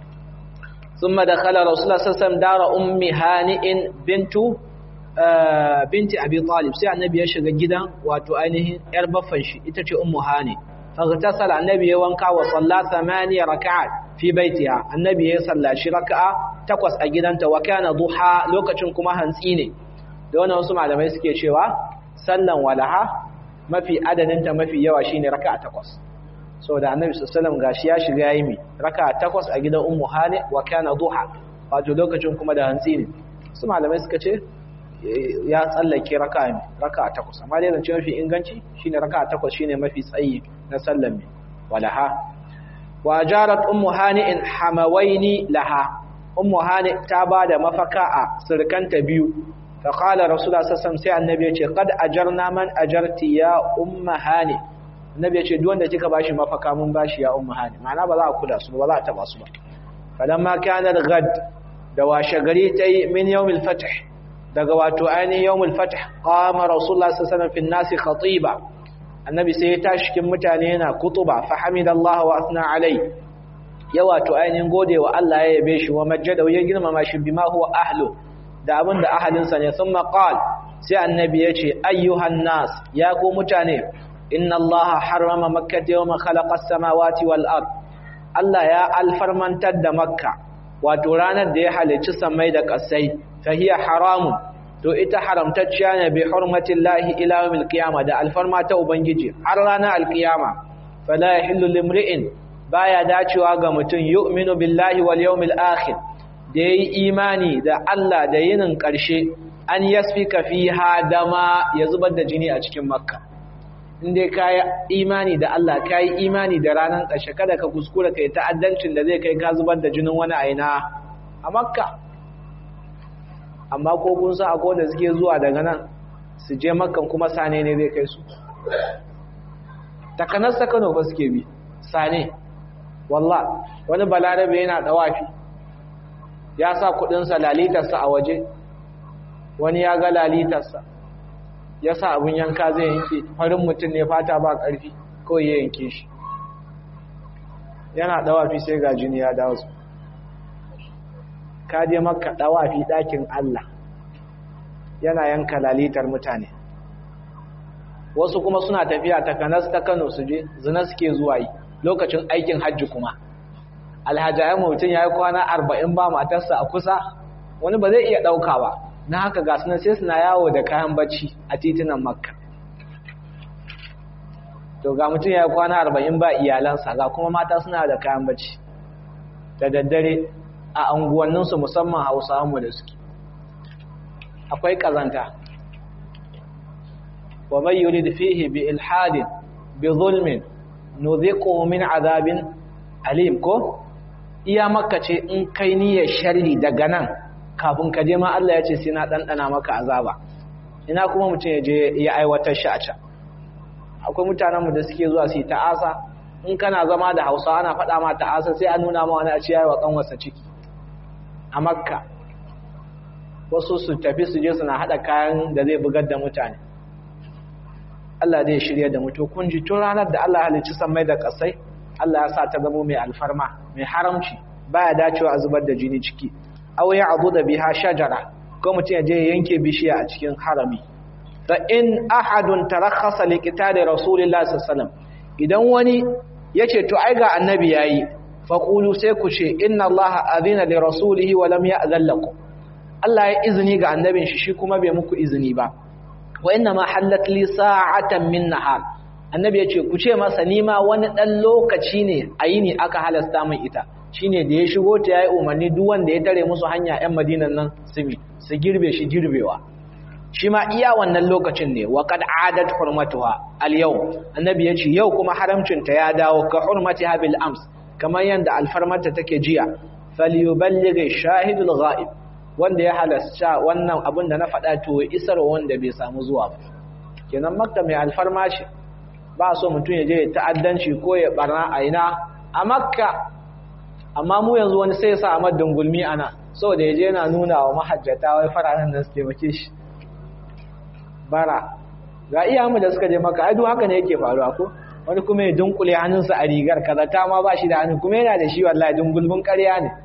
thumma dakhala rasulullah sallallahu alaihi wasallam dara ummi hani'in bintu binti abi talib sai annabi ya shiga gidan wato ainihin yar baffan shi ita ce ummu hani faghtasala annabi ya wanka wa salla thamaniya rak'at fi baitiha annabi ya sallashi rak'a takwas a gidanta wa kana duha lokacin kuma hantsi ne da wannan wasu malamai suke cewa sallan walaha mafi adadin ta mafi yawa shine rak'a takwas saboda annabi sallallahu alaihi wasallam gashi ya shiga yayi mi rak'a takwas a gidan ummu hani wa kana duha wato lokacin kuma da hantsi ne su malamai suka ce ya tsallake raka'a ne raka'a takwas amma dai zance mafi inganci shine raka'a takwas shine mafi tsayi na sallan mi walaha wa jarat ummu hani'in hamawaini laha ummu hani ta bada mafaka a sirkanta biyu fa qala rasulullah sallallahu alaihi wasallam sai annabi ya ce qad ajarna man ajarti ya ummu hani annabi ya ce duk wanda kika bashi mafaka mun bashi ya ummu hani ma'ana ba za a kula su ba za a taba su ba falamma kana al-ghad da washe gari tayi min yawmil fath daga wato ainihin yawmul fath qama rasulullah sallallahu alaihi wasallam fi an-nas khatiba annabi sai ya tashi cikin mutane yana kutuba fa hamidallahi wa asna alai ya wato ainihin godewa Allah ya yabe shi wa majjada ya girmama shi bima huwa ahlu da abin da ahalin sa ne thumma qala sai annabi ya ce ayyuhan nas ya ku mutane inna allaha harrama makkah yawma khalaqa as-samawati wal ard Allah ya alfarmantar da makka wato ranar da ya halicci samai da ƙasai fahiya haramun to ita haramtacciya ne bi hurmatillahi ila yawmil qiyamah da alfarma ta ubangiji har ranar alqiyama fala yahillu limri'in baya dacewa ga mutum yu'minu billahi wal yawmil akhir da yayi imani da Allah da yinin ƙarshe an yasfika fiha dama ya zubar da jini a cikin makka inda kai imani da Allah kai imani da ranar ƙarshe kada ka kuskura kai ta'addancin da zai kai ka zubar da jinin wani aina a makka amma ko kun sa akwai da suke zuwa daga nan su je makkan kuma sane ne zai kai su takanar sakano ba suke bi sane wallah wani balarabe yana dawafi ya sa kudinsa lalitarsa a waje wani ya ga lalitarsa ya sa abin yanka zai yanke farin mutum ne fata ba ƙarfi kawai ya yanke shi yana dawafi sai ga jini ya dawo su ka je maka dawafi ɗakin Allah yana yanka lalitar mutane wasu kuma suna tafiya ta kanas ta Kano su je zina suke zuwa yi lokacin aikin hajji kuma alhajayen mutum ya yi kwana arba'in ba matarsa a kusa wani ba zai iya ɗauka ba na haka ga suna sai suna yawo da kayan bacci a titunan makka to ga mutum ya yi kwana arba'in ba iyalansa ga kuma mata suna da kayan bacci da daddare a anguwanninsu musamman hausawanmu da suke akwai ƙazanta wa mai yurid fihi bi ilhadin bi zulmin nuziquhu min azabin alim ko iya makka ce in kai niyyar sharri daga nan kafin ka je ma Allah ya ce sai na dandana maka azaba ina kuma mutum ya je ya aiwatar shi a can akwai mutanen mu da suke zuwa su yi ta'asa in kana zama da Hausa ana faɗa ma ta'asa sai a nuna ma wani a ce yayi wa kanwarsa ciki a makka wasu su tafi su je suna hada kayan da zai bugar da mutane Allah zai shirye da mutu kun ji tun ranar da Allah halicci sammai da kasai Allah ya sa ta zama mai alfarma mai haramci baya dacewa a zubar da jini ciki aw ya abu da biha shajara ko mutum ya je ya yanke bishiya a cikin harami fa in ahadun tarakhasa li qitali rasulillahi sallallahu alaihi wasallam idan wani yace to ai ga annabi yayi fa qulu sai ku ce inna allaha adina li rasulihi wa lam ya'zan lakum Allah ya izini ga annabin shi shi kuma bai muku izini ba wa inna ma hallat li sa'atan min nahar annabi yace ku ce masa nima wani dan lokaci ne ayini aka halasta min ita shine da ya shigo ta yayi umarni duk wanda ya tare musu hanya ɗan Madinan nan su bi su girbe shi girbewa shi ma iya wannan lokacin ne wa qad adat hurmatuha al yau annabi yace yau kuma haramcin ta ya dawo ka hurmatiha bil ams kamar yanda alfarmarta take jiya falyuballigh shahidul ghaib wanda ya halasta wannan abin da na faɗa to isar wanda bai samu zuwa ba kenan makka mai alfarma ce ba so mutum ya je ya ta'addanci ko ya barna a ina a makka amma mu yanzu wani sai ya sa Ahmad Dungulmi ana saboda ya je yana nuna wa mahajjata wai fararen nan su taimake shi bara ga iyamu da suka je makka ai duk haka ne yake faruwa ko wani kuma ya dunkule hannunsa a rigar kaza ta ma ba shi da hannu kuma yana da shi wallahi dungulmin ƙarya ne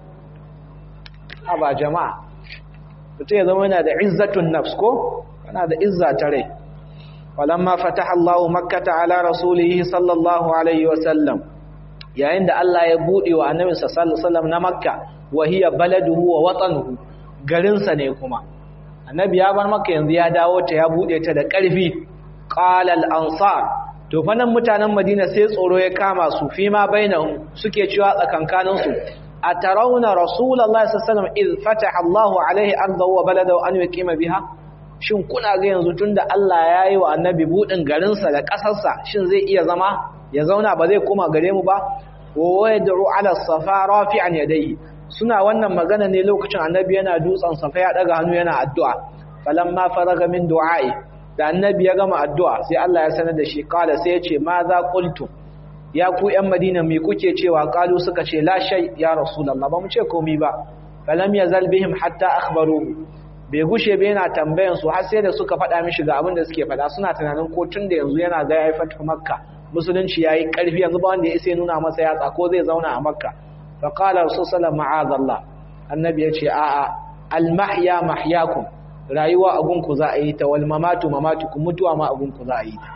a ba jama'a mutum ya zama yana da izzatun nafs ko yana da izza ta rai walamma fataha Allahu makkata ala rasulihi sallallahu alaihi wa sallam yayin da Allah ya bude wa annabi sallallahu alaihi wasallam na makka wa hiya baladuhu wa watanuhu garin sa ne kuma annabi ya bar makka yanzu ya dawo ta ya bude ta da ƙarfi qala al ansar to fa nan mutanen madina sai tsoro ya kama su fi ma bainahum suke cewa tsakankanin su atarawna rasulullahi sallallahu alaihi wasallam iz fataha Allahu alaihi ardahu wa baladahu an yuqima biha shin kuna ga yanzu tunda Allah yayi wa annabi budin garin sa da kasar sa shin zai iya zama ya zauna ba zai koma gare mu ba wa yad'u ala safa rafi'an yadayhi suna wannan magana ne lokacin annabi yana dutsen safa ya daga hannu yana addu'a falamma faraga min du'a'i da annabi ya gama addu'a sai Allah ya sanar da shi kala sai ya ce ma za qultu ya ku ƴan Madina me kuke cewa kalu suka ce la shay ya rasulullah ba mu ce komai ba falam yazal bihim hatta akhbaruhu bai gushe bai yana tambayan su har sai da suka faɗa mishi ga abin da suke faɗa suna tunanin ko tun da yanzu yana ga yayi fatu makka musulunci yayi ƙarfi yanzu ba wanda ya sai nuna masa yatsa ko zai zauna a makka fa qala rasul sallallahu ma'azallah annabi ya ce a'a al mahya mahyakum rayuwa abun ku za a yi ta wal mamatu mamatukum mutuwa ma abun ku za a yi ta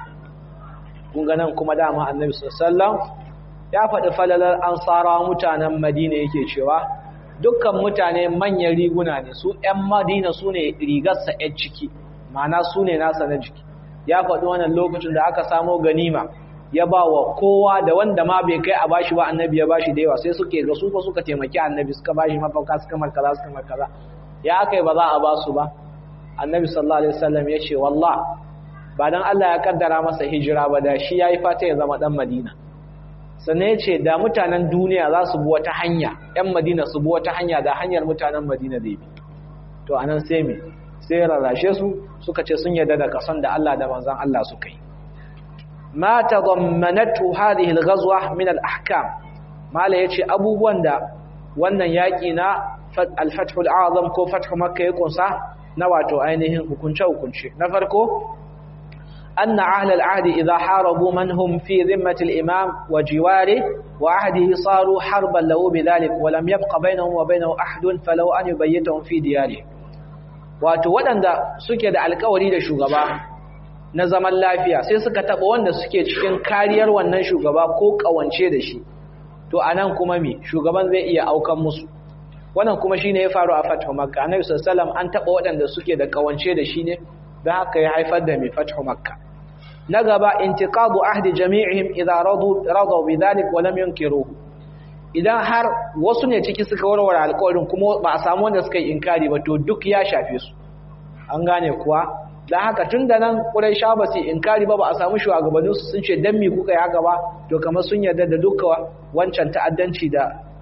kun ga nan kuma dama annabi sallallahu ya faɗi falalar ansara mutanen madina yake cewa dukkan mutane manyan riguna ne su ƴan madina su ne rigarsa ƴan ciki ma'ana su ne nasa na jiki ya faɗi wannan lokacin da aka samo ganima ya ba wa kowa da wanda ma bai kai a bashi ba annabi ya bashi da yawa sai suke ga su fa suka taimaki annabi suka bashi mafaka suka markaza suka markaza ya akai ba za a ba su ba annabi sallallahu alaihi wasallam ya ce wallah ba dan Allah ya kaddara masa hijira ba da shi yayi fata ya zama dan Madina sannan ya ce da mutanen duniya za su bi wata hanya ƴan Madina su bi wata hanya da hanyar mutanen Madina zai bi to anan sai me sai rarrashe su suka ce sun yarda da kasan da Allah da manzon Allah suka yi ma tadammanatu hadhihi al-ghazwa min al-ahkam mala yace abubuwan da wannan yaki na al-fath al-azam ko fath makka ya kunsa na wato ainihin hukunce hukunce na farko أن أهل العهد إذا حاربوا من هم في ذمة الإمام وجواره وعهده صاروا حربا له بذلك ولم يبق بينهم وبينه أحد فلو أن يبيتهم في دياره wato waɗanda suke da alkawari da shugaba na zaman lafiya sai suka taɓa wanda suke cikin kariyar wannan shugaba ko ƙawance da shi to anan kuma me shugaban zai iya aukan musu wannan kuma shine ya faru a Fathu Makka Annabi sallallahu alaihi wasallam an taɓa waɗanda suke da ƙawance da shi ne don haka ya haifar da mai Fathu Makka na gaba intiqadu ahdi jami'ihim idza radu radu bidhalik wa lam yunkiruhu idan har wasu ne ciki suka warware alƙawarin kuma ba a samu wanda suka yi inkari ba to duk ya shafe su an gane kuwa dan haka tunda nan Quraisha ba su inkari ba ba a samu shugabannin su sun ce dan me kuka yi haka ba to kamar sun yarda da dukkan wancan ta'addanci da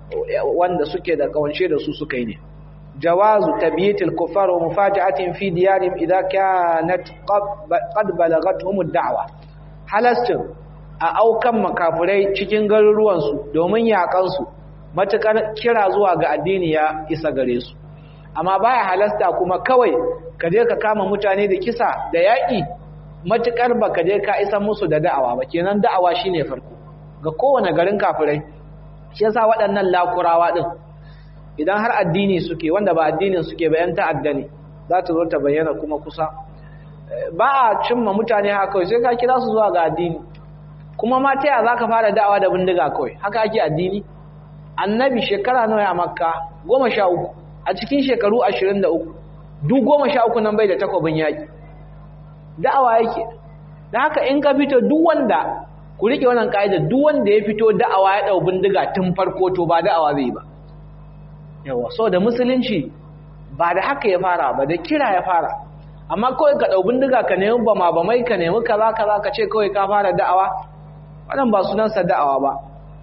wanda suke da kawance da su suka yi ne jawazu tabiyatil kuffar wa mufaja'atin fi diyarihim idza kanat qad balagathum ad-da'wa halastin a aukan makafurai cikin garuruwan su domin yakan su matukar kira zuwa ga addini ya isa gare su amma baya halasta kuma kawai ka je ka kama mutane da kisa da yaki matukar baka je ka isa musu da da'awa ba kenan da'awa shine farko ga kowane garin kafirai shi yasa waɗannan lakurawa din idan har addini suke wanda ba addinin suke ba yan ta'adda ne za ta zo ta bayyana kuma kusa ba a cimma mutane haka kawai sai ka kira su zuwa ga addini kuma ma ta yaya zaka fara da'awa da bindiga kawai haka ake addini annabi shekara nawa a makka goma sha uku a cikin shekaru ashirin da uku duk goma sha uku nan bai da takwabin yaƙi da'awa yake da haka in ka fito duk wanda ku rike wannan kaida duk wanda ya fito da'awa ya dau bindiga tun farko to ba da'awa zai ba yawa so da musulunci ba da haka ya fara ba da kira ya fara amma kawai ka dau bindiga ka nemi ba ma ba mai ka nemi kaza kaza ka ce kawai ka fara da'awa wannan ba sunan sa da'awa ba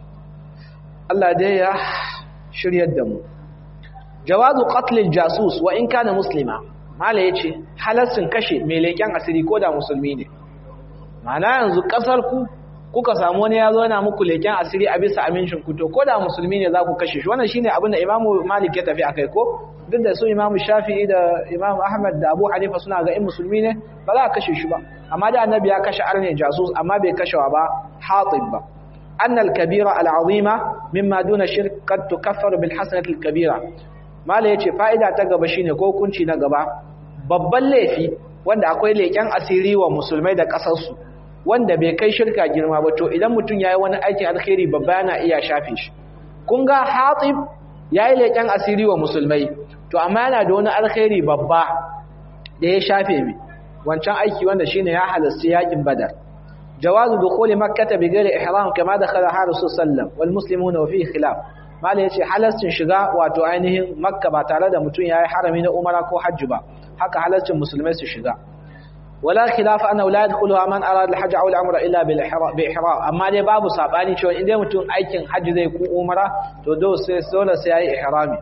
Allah dai ya shiryar da mu jawazu qatl al-jasus wa in kana muslima mala yace halassin kashe mai leken asiri ko da musulmi ne mana yanzu kasar ku kuka samu wani yazo yana muku leken asiri a bisa amincin ku to ko da musulmi ne za ku kashe shi wannan shine abin da Imam Malik ya tafi akai ko duk da su Imam Shafi'i da Imam Ahmad da Abu Hanifa suna ga in musulmi ne ba za a kashe shi ba amma da Annabi ya kashe arne jasus amma bai kashewa ba Hatib ba أن الكبيرة العظيمة مما دون الشرك قد تكفر بالحسنة الكبيرة ما ليش فائدة تجب شيء كو كنشي نجبا babban laifi wanda akwai leken asiri wa musulmai da kasarsu wanda bai kai shirka girma ba to idan mutum yayi wani aikin alkhairi babba yana iya shafe shi kun ga Hatib yayi leken asiri wa musulmai to amma yana da wani alkhairi babba da ya shafe mi wancan aiki wanda shine ya halarci yakin Badar جواز دخول مكة بغير إحرام كما دخلها الرسول صلى الله عليه وسلم والمسلمون وفيه خلاف ما له yace halastin shiga wato ainihin Makka ba tare da mutun yayi harami na Umara ko Hajji ba haka halastin musulmai su shiga wala khilaf anna la yadkhuluha man arada al-hajj aw al-umra illa bil ihram amma dai babu sabani cewa idan mutun aikin Hajji zai ko Umara to dole sai dole sai yayi ihrami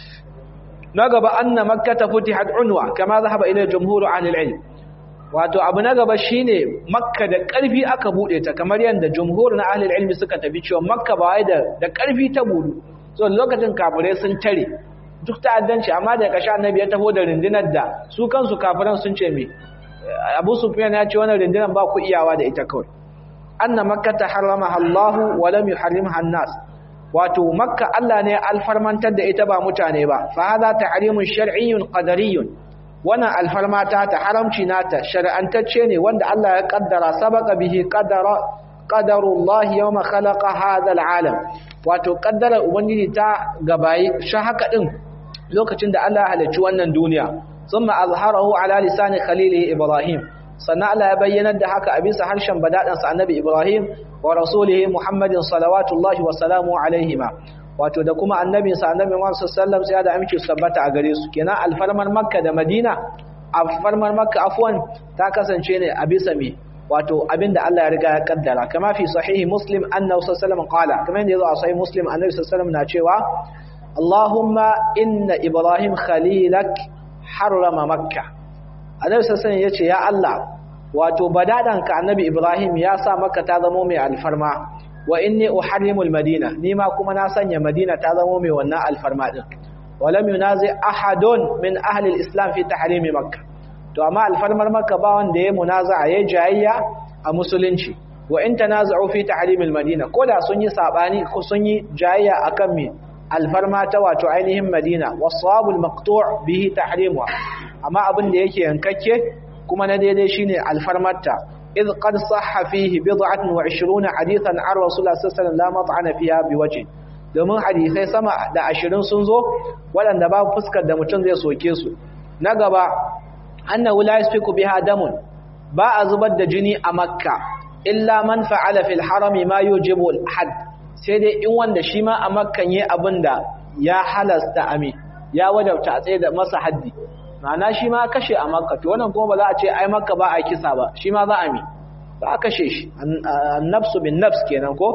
na gaba anna Makkah futihat unwa kama zahaba ila jumhur ahli al-ilm wato abu na gaba shine Makka da ƙarfi aka bude ta kamar yanda jumhur na ahlul ilmi suka tafi cewa Makka ba wai da da ƙarfi ta budu so lokacin kafirai sun tare duk ta'addanci amma da kasha annabi ya taho da rundunar da su kansu kafiran sun ce me Abu Sufyan ya ce wannan rundunar ba ku iyawa da ita kawai anna Makka taharramaha Allah wa lam yuharrimha an-nas wato Makka Allah ne alfarmantar da ita ba mutane ba fa hada tahrimun shar'iyyun qadariyyun wannan alfarma ta ta haramci nata shar'antacce ne wanda Allah ya kaddara sabaka bihi qadara qadarullah yawma khalaqa hadha alalam wato kaddara ubangiji ta gabayi shi haka din lokacin da Allah ya halicci wannan duniya thumma azharahu ala lisani khalilihi ibrahim sannan Allah ya bayyana da haka a bisa harshen badadan sa annabi ibrahim wa rasulihi muhammadin salawatullahi wa salamu alaihima wato da kuma annabinsa annabi Muhammad sallallahu alaihi wasallam sai da amince su tabbata a gare su kenan alfarmar Makka da Madina alfarmar Makka afwan ta kasance ne a bisa me wato abinda Allah ya riga ya kaddara kama fi sahihi Muslim annahu sallallahu alaihi wasallam qala kamar yadda yazo a sahih Muslim annabi sallallahu alaihi wasallam na cewa Allahumma inna Ibrahim khalilak harrama Makka annabi sallallahu alaihi wasallam yace ya Allah wato badadanka annabi Ibrahim ya sa Makka ta zama mai alfarma wa inni uharrimul madina nima kuma na sanya madina ta zama mai wannan alfarma din walam yunazi ahadun min ahli alislam fi tahrimi makkah to amma alfarmar makkah ba wanda yayi munaza'a yayi jayayya a musulunci wa in tanaza'u fi tahrimil madina koda sun yi sabani ko sun yi jayayya akan me alfarma ta wato ainihin madina wasabul maqtu' bihi tahrimuha amma abin da yake yankakke kuma na daidai shine alfarmarta إذ قد صح فيه بضعة وعشرون حديثا عن رسول الله صلى الله عليه وسلم لا مطعن فيها بوجه domin hadisai sama da ashirin sun zo waɗanda babu fuskar da mutum zai soke su na gaba annahu la yasfiku biha damun ba a zubar da jini a makka illa man fa'ala fil harami ma yujibu al had sai dai in wanda shi ma a makkan yayi abinda ya halasta ami ya wajabta a tsaye da masa haddi ma'ana shi ma kashe a makka to wannan kuma ba za a ce ai makka ba a kisa ba shi ma za a mi ba a kashe shi annafsu bin nafs kenan ko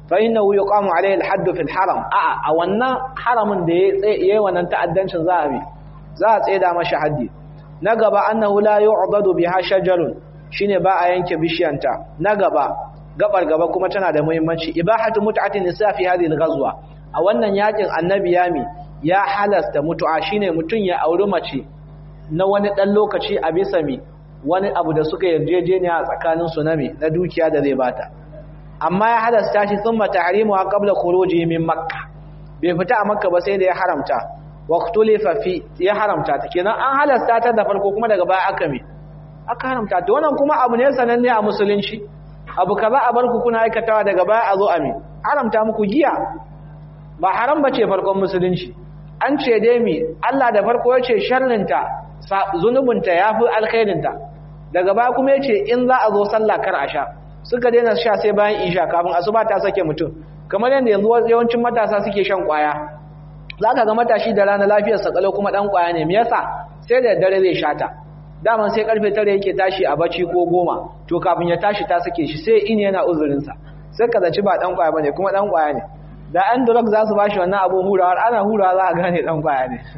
fa innahu yuqamu alayhi al-hadd fi al-haram a a wannan haramin da yayi wannan ta'addancin za a bi za a tsaida masa haddi na gaba annahu la yu'dadu biha shajarun shine ba a yanke bishiyanta na gaba gabar gaba kuma tana da muhimmanci ibahatu mut'atin nisa fi hadhihi al-ghazwa a wannan yakin annabi yami ya halasta mutu'a shine mutun ya auri mace na wani dan lokaci a bisa mi wani abu da suka yarjejeniya a tsakanin su na mi na dukiya da zai bata amma ya halasta shi thumma tahrimuha qabla khuruji min makkah bai fita a makka ba sai da ya haramta waqtulifa fi ya haramta ta kenan an halasta ta da farko kuma daga baya aka mi aka haramta ta wannan kuma abu ne sananne a musulunci abu kaza a barku kuna aikatawa daga baya a zo a mi haramta muku giya ba haram bace farkon musulunci an ce dai mi Allah da farko yace sharrinta zunubinta yafi alkhairinta daga baya kuma yace in za a zo sallah kar a sha suka daina sha sai bayan isha kafin asuba ta sake mutum kamar yanda yanzu yawancin matasa suke shan kwaya zaka ga matashi da rana lafiyar sa kalau kuma dan kwaya ne me yasa sai da dare zai shata daman sai karfe tare yake tashi a bacci ko goma to kafin ya tashi ta sake shi sai in yana uzurin sa sai ka zaci ba dan kwaya bane kuma dan kwaya ne da an drug za su bashi wannan abun hurawar ana hurawa za a gane dan kwaya ne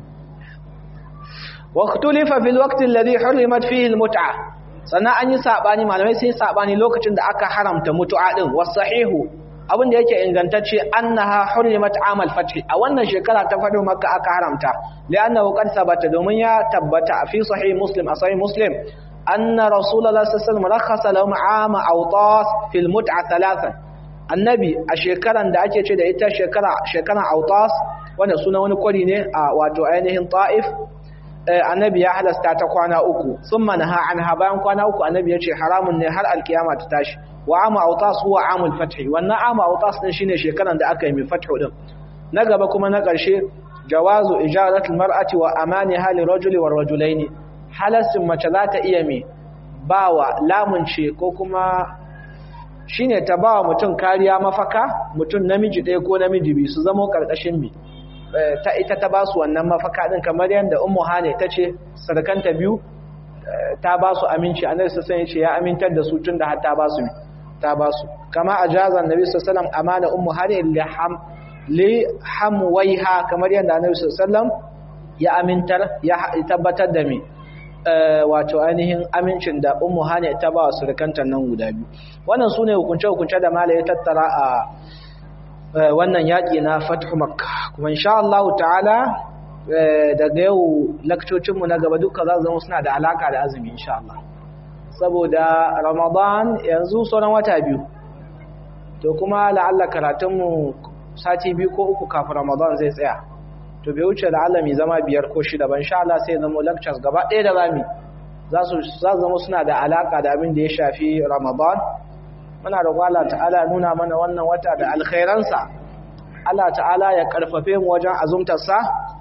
waqtulifa fil waqti alladhi hurimat fihi almut'a sannan an yi sabani malamai sai sabani lokacin da aka haramta mutu'a din wasahihu abin da yake ingantacce annaha hurimat amal fath a wannan shekara ta fado makka aka haramta li'annahu qad sabata domin ya tabbata fi sahih muslim a sahih muslim anna rasulullahi sallallahu alaihi wasallam rakhasa lahum ama awtas fil mut'a thalathan annabi a shekaran da ake ce da ita shekara shekaran awtas wanda suna wani kwari ne a wato ainihin ta'if annabi ya halasta ta kwana uku thumma naha anha bayan kwana uku annabi ya ce haramun ne har alkiyama ta tashi wa ama autas huwa amul fath wannan ama autas din shine shekaran da aka yi mai fathu din na gaba kuma na karshe jawazu ijaratul mar'ati wa amaniha li rajuli wa rajulaini halasin mace za ta iya mi bawa lamunce ko kuma shine ta bawa mutum kariya mafaka mutum namiji ɗaya ko namiji biyu su zama karkashin mi ta ita ta basu wannan mafaka din kamar yanda ummu hane tace sarkanta biyu ta basu aminci annabi sallallahu alaihi wasallam ya ce ya amintar da su tunda har ta basu ta basu kama ajaza annabi sallallahu alaihi wasallam amana ummu hane liham li hamwaiha kamar yanda annabi sallallahu alaihi wasallam ya amintar ya tabbatar da mi wato ainihin amincin da ummu hane ta ba su rikantan nan guda biyu wannan sune hukunce hukunce da malai ya tattara a wannan yaki na fathu makka kuma insha Allah ta'ala daga yau lakcocin mu na gaba duka za su zama suna da alaka da azumi insha Allah saboda Ramadan yanzu sauran wata biyu to kuma la'alla karatun mu sati biyu ko uku kafin Ramadan zai tsaya to bai wuce la'alla mi zama biyar ko shida ban insha Allah sai zama lectures gaba ɗaya da zami za su zama suna da alaka da abin da ya shafi Ramadan muna roƙon Allah ta'ala nuna mana wannan wata da alkhairansa Allah ta'ala ya karfafe mu wajen azumtarsa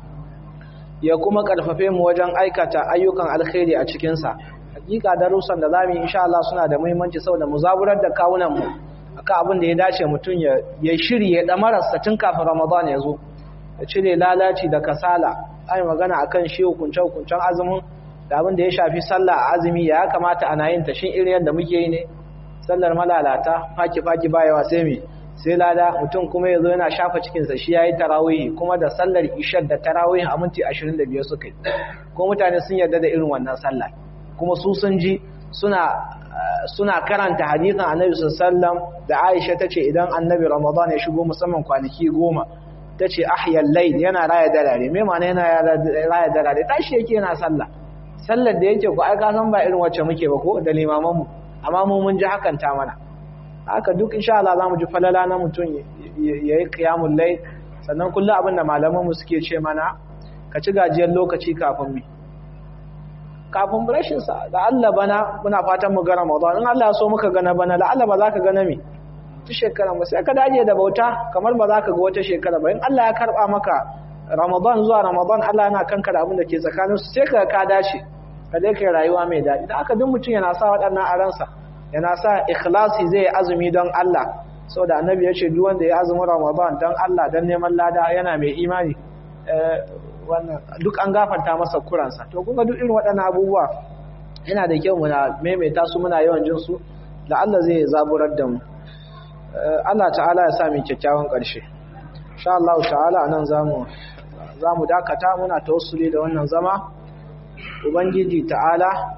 ya kuma karfafe mu wajen aikata ayyukan alkhairi a cikin sa hakika darussan da zamu yi insha Allah suna da muhimmanci saboda mu zaburar da kawunan mu akan abin da ya dace mutun ya ya shirye da marasa tun kafin Ramadan ya zo ya cire lalaci da kasala ai magana akan shi hukuncen hukuncen azumin da abin da ya shafi sallah a azumi ya kamata ana yin ta shin irin yadda muke yi ne sallar malalata faki faki bayawa sai mi sai lada mutum kuma yazo yana shafa cikin sa shi yayi tarawih kuma da sallar isha da tarawih a minti ashirin da biyar suka yi ko mutane sun yarda da irin wannan sallah kuma su sun ji suna suna karanta hadisin Annabi sallallahu alaihi wasallam da Aisha tace idan Annabi Ramadan ya shigo musamman kwanaki goma tace ahyal layl yana raya darare me ma'ana yana raya darare tashi yake yana sallah sallar da yake ko ai ka san ba irin wacce muke ba ko da limaman mu amma mu mun ji hakan ta mana haka duk insha Allah zamu ji falala na mutun yayi qiyamul layl sannan kullu abinda malaman mu suke ce mana ka ci gajiyar lokaci kafin mi kafin rashin sa da Allah bana muna fatan mu ga Ramadan in Allah ya so muka gana bana la Allah ba za ka gana mi ta shekara ba sai ka daje da bauta kamar ba za ka ga wata shekara ba in Allah ya karba maka Ramadan zuwa Ramadan Allah yana kankara abin da ke tsakanin su sai ka ka dace ka dai kai rayuwa mai daɗi da aka duk mutum yana sa waɗannan a ransa yana sa ikhlasi zai azumi don Allah saboda annabi ya ce duk wanda ya azumi Ramadan don Allah don neman lada yana mai imani wannan duk an gafarta masa kuransa to kuma duk irin waɗannan abubuwa yana da kyau muna maimaita su muna yawan jin su da Allah zai zaburar da mu Allah ta'ala ya sa mu kyakkyawan ƙarshe insha Allah ta'ala nan zamu zamu dakata muna tawassuli da wannan zama ubangiji ta'ala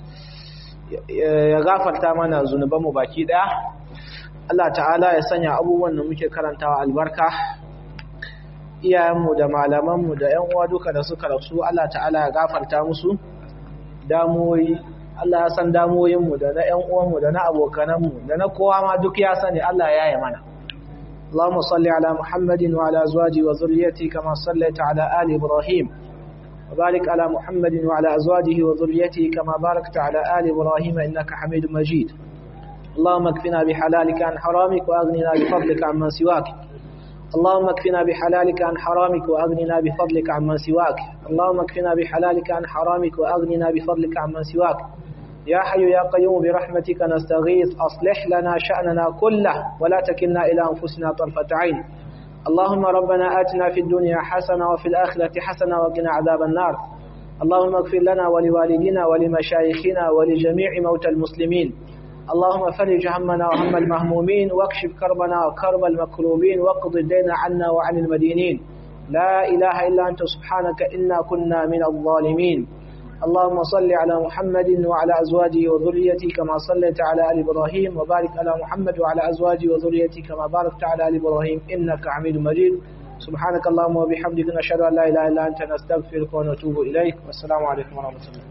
ya gafarta mana zunubanmu baki daya Allah ta'ala ya sanya abubuwan da muke karantawa albarka iyayenmu da malamanmu da ƴan uwa duka da suka rasu Allah ta'ala ya gafarta musu damuwoyi Allah ya san damuwoyinmu da na ƴan uwanmu da na abokananmu da na kowa ma duk ya sani Allah ya yi mana Allahumma salli ala Muhammadin wa ala azwaji wa zurriyyati kama sallaita ala ali Ibrahim wa barik ala Muhammadin wa ala azwajihi wa zurriyyati kama barakta ala ali Ibrahim innaka Hamidum Majid Allahumma kfina bihalalika an haramik wa aghnina bifadlika amman siwak اللهم اكفنا بحلالك عن حرامك وأغننا بفضلك عمن سواك اللهم اكفنا بحلالك عن حرامك وأغننا بفضلك عمن سواك يا حي يا قيوم برحمتك نستغيث أصلح لنا شأننا كله ولا تكلنا إلى أنفسنا طرفة عين اللهم ربنا آتنا في الدنيا حسنة وفي الآخرة حسنة وقنا عذاب النار اللهم اغفر لنا ولوالدينا ولمشايخنا ولجميع موتى المسلمين اللهم فرج همنا وهم المهمومين واكشف كربنا وكرب المكروبين واقض الدين عنا وعن المدينين لا إله إلا أنت سبحانك إنا كنا من الظالمين اللهم صل على محمد وعلى أزواجه وذريته كما صليت على آل إبراهيم وبارك على محمد وعلى أزواجه وذريته كما باركت على آل إبراهيم إنك حميد مجيد سبحانك اللهم وبحمدك نشهد أن لا إله إلا أنت نستغفرك ونتوب إليك والسلام عليكم ورحمة الله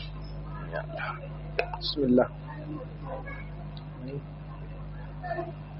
بسم الله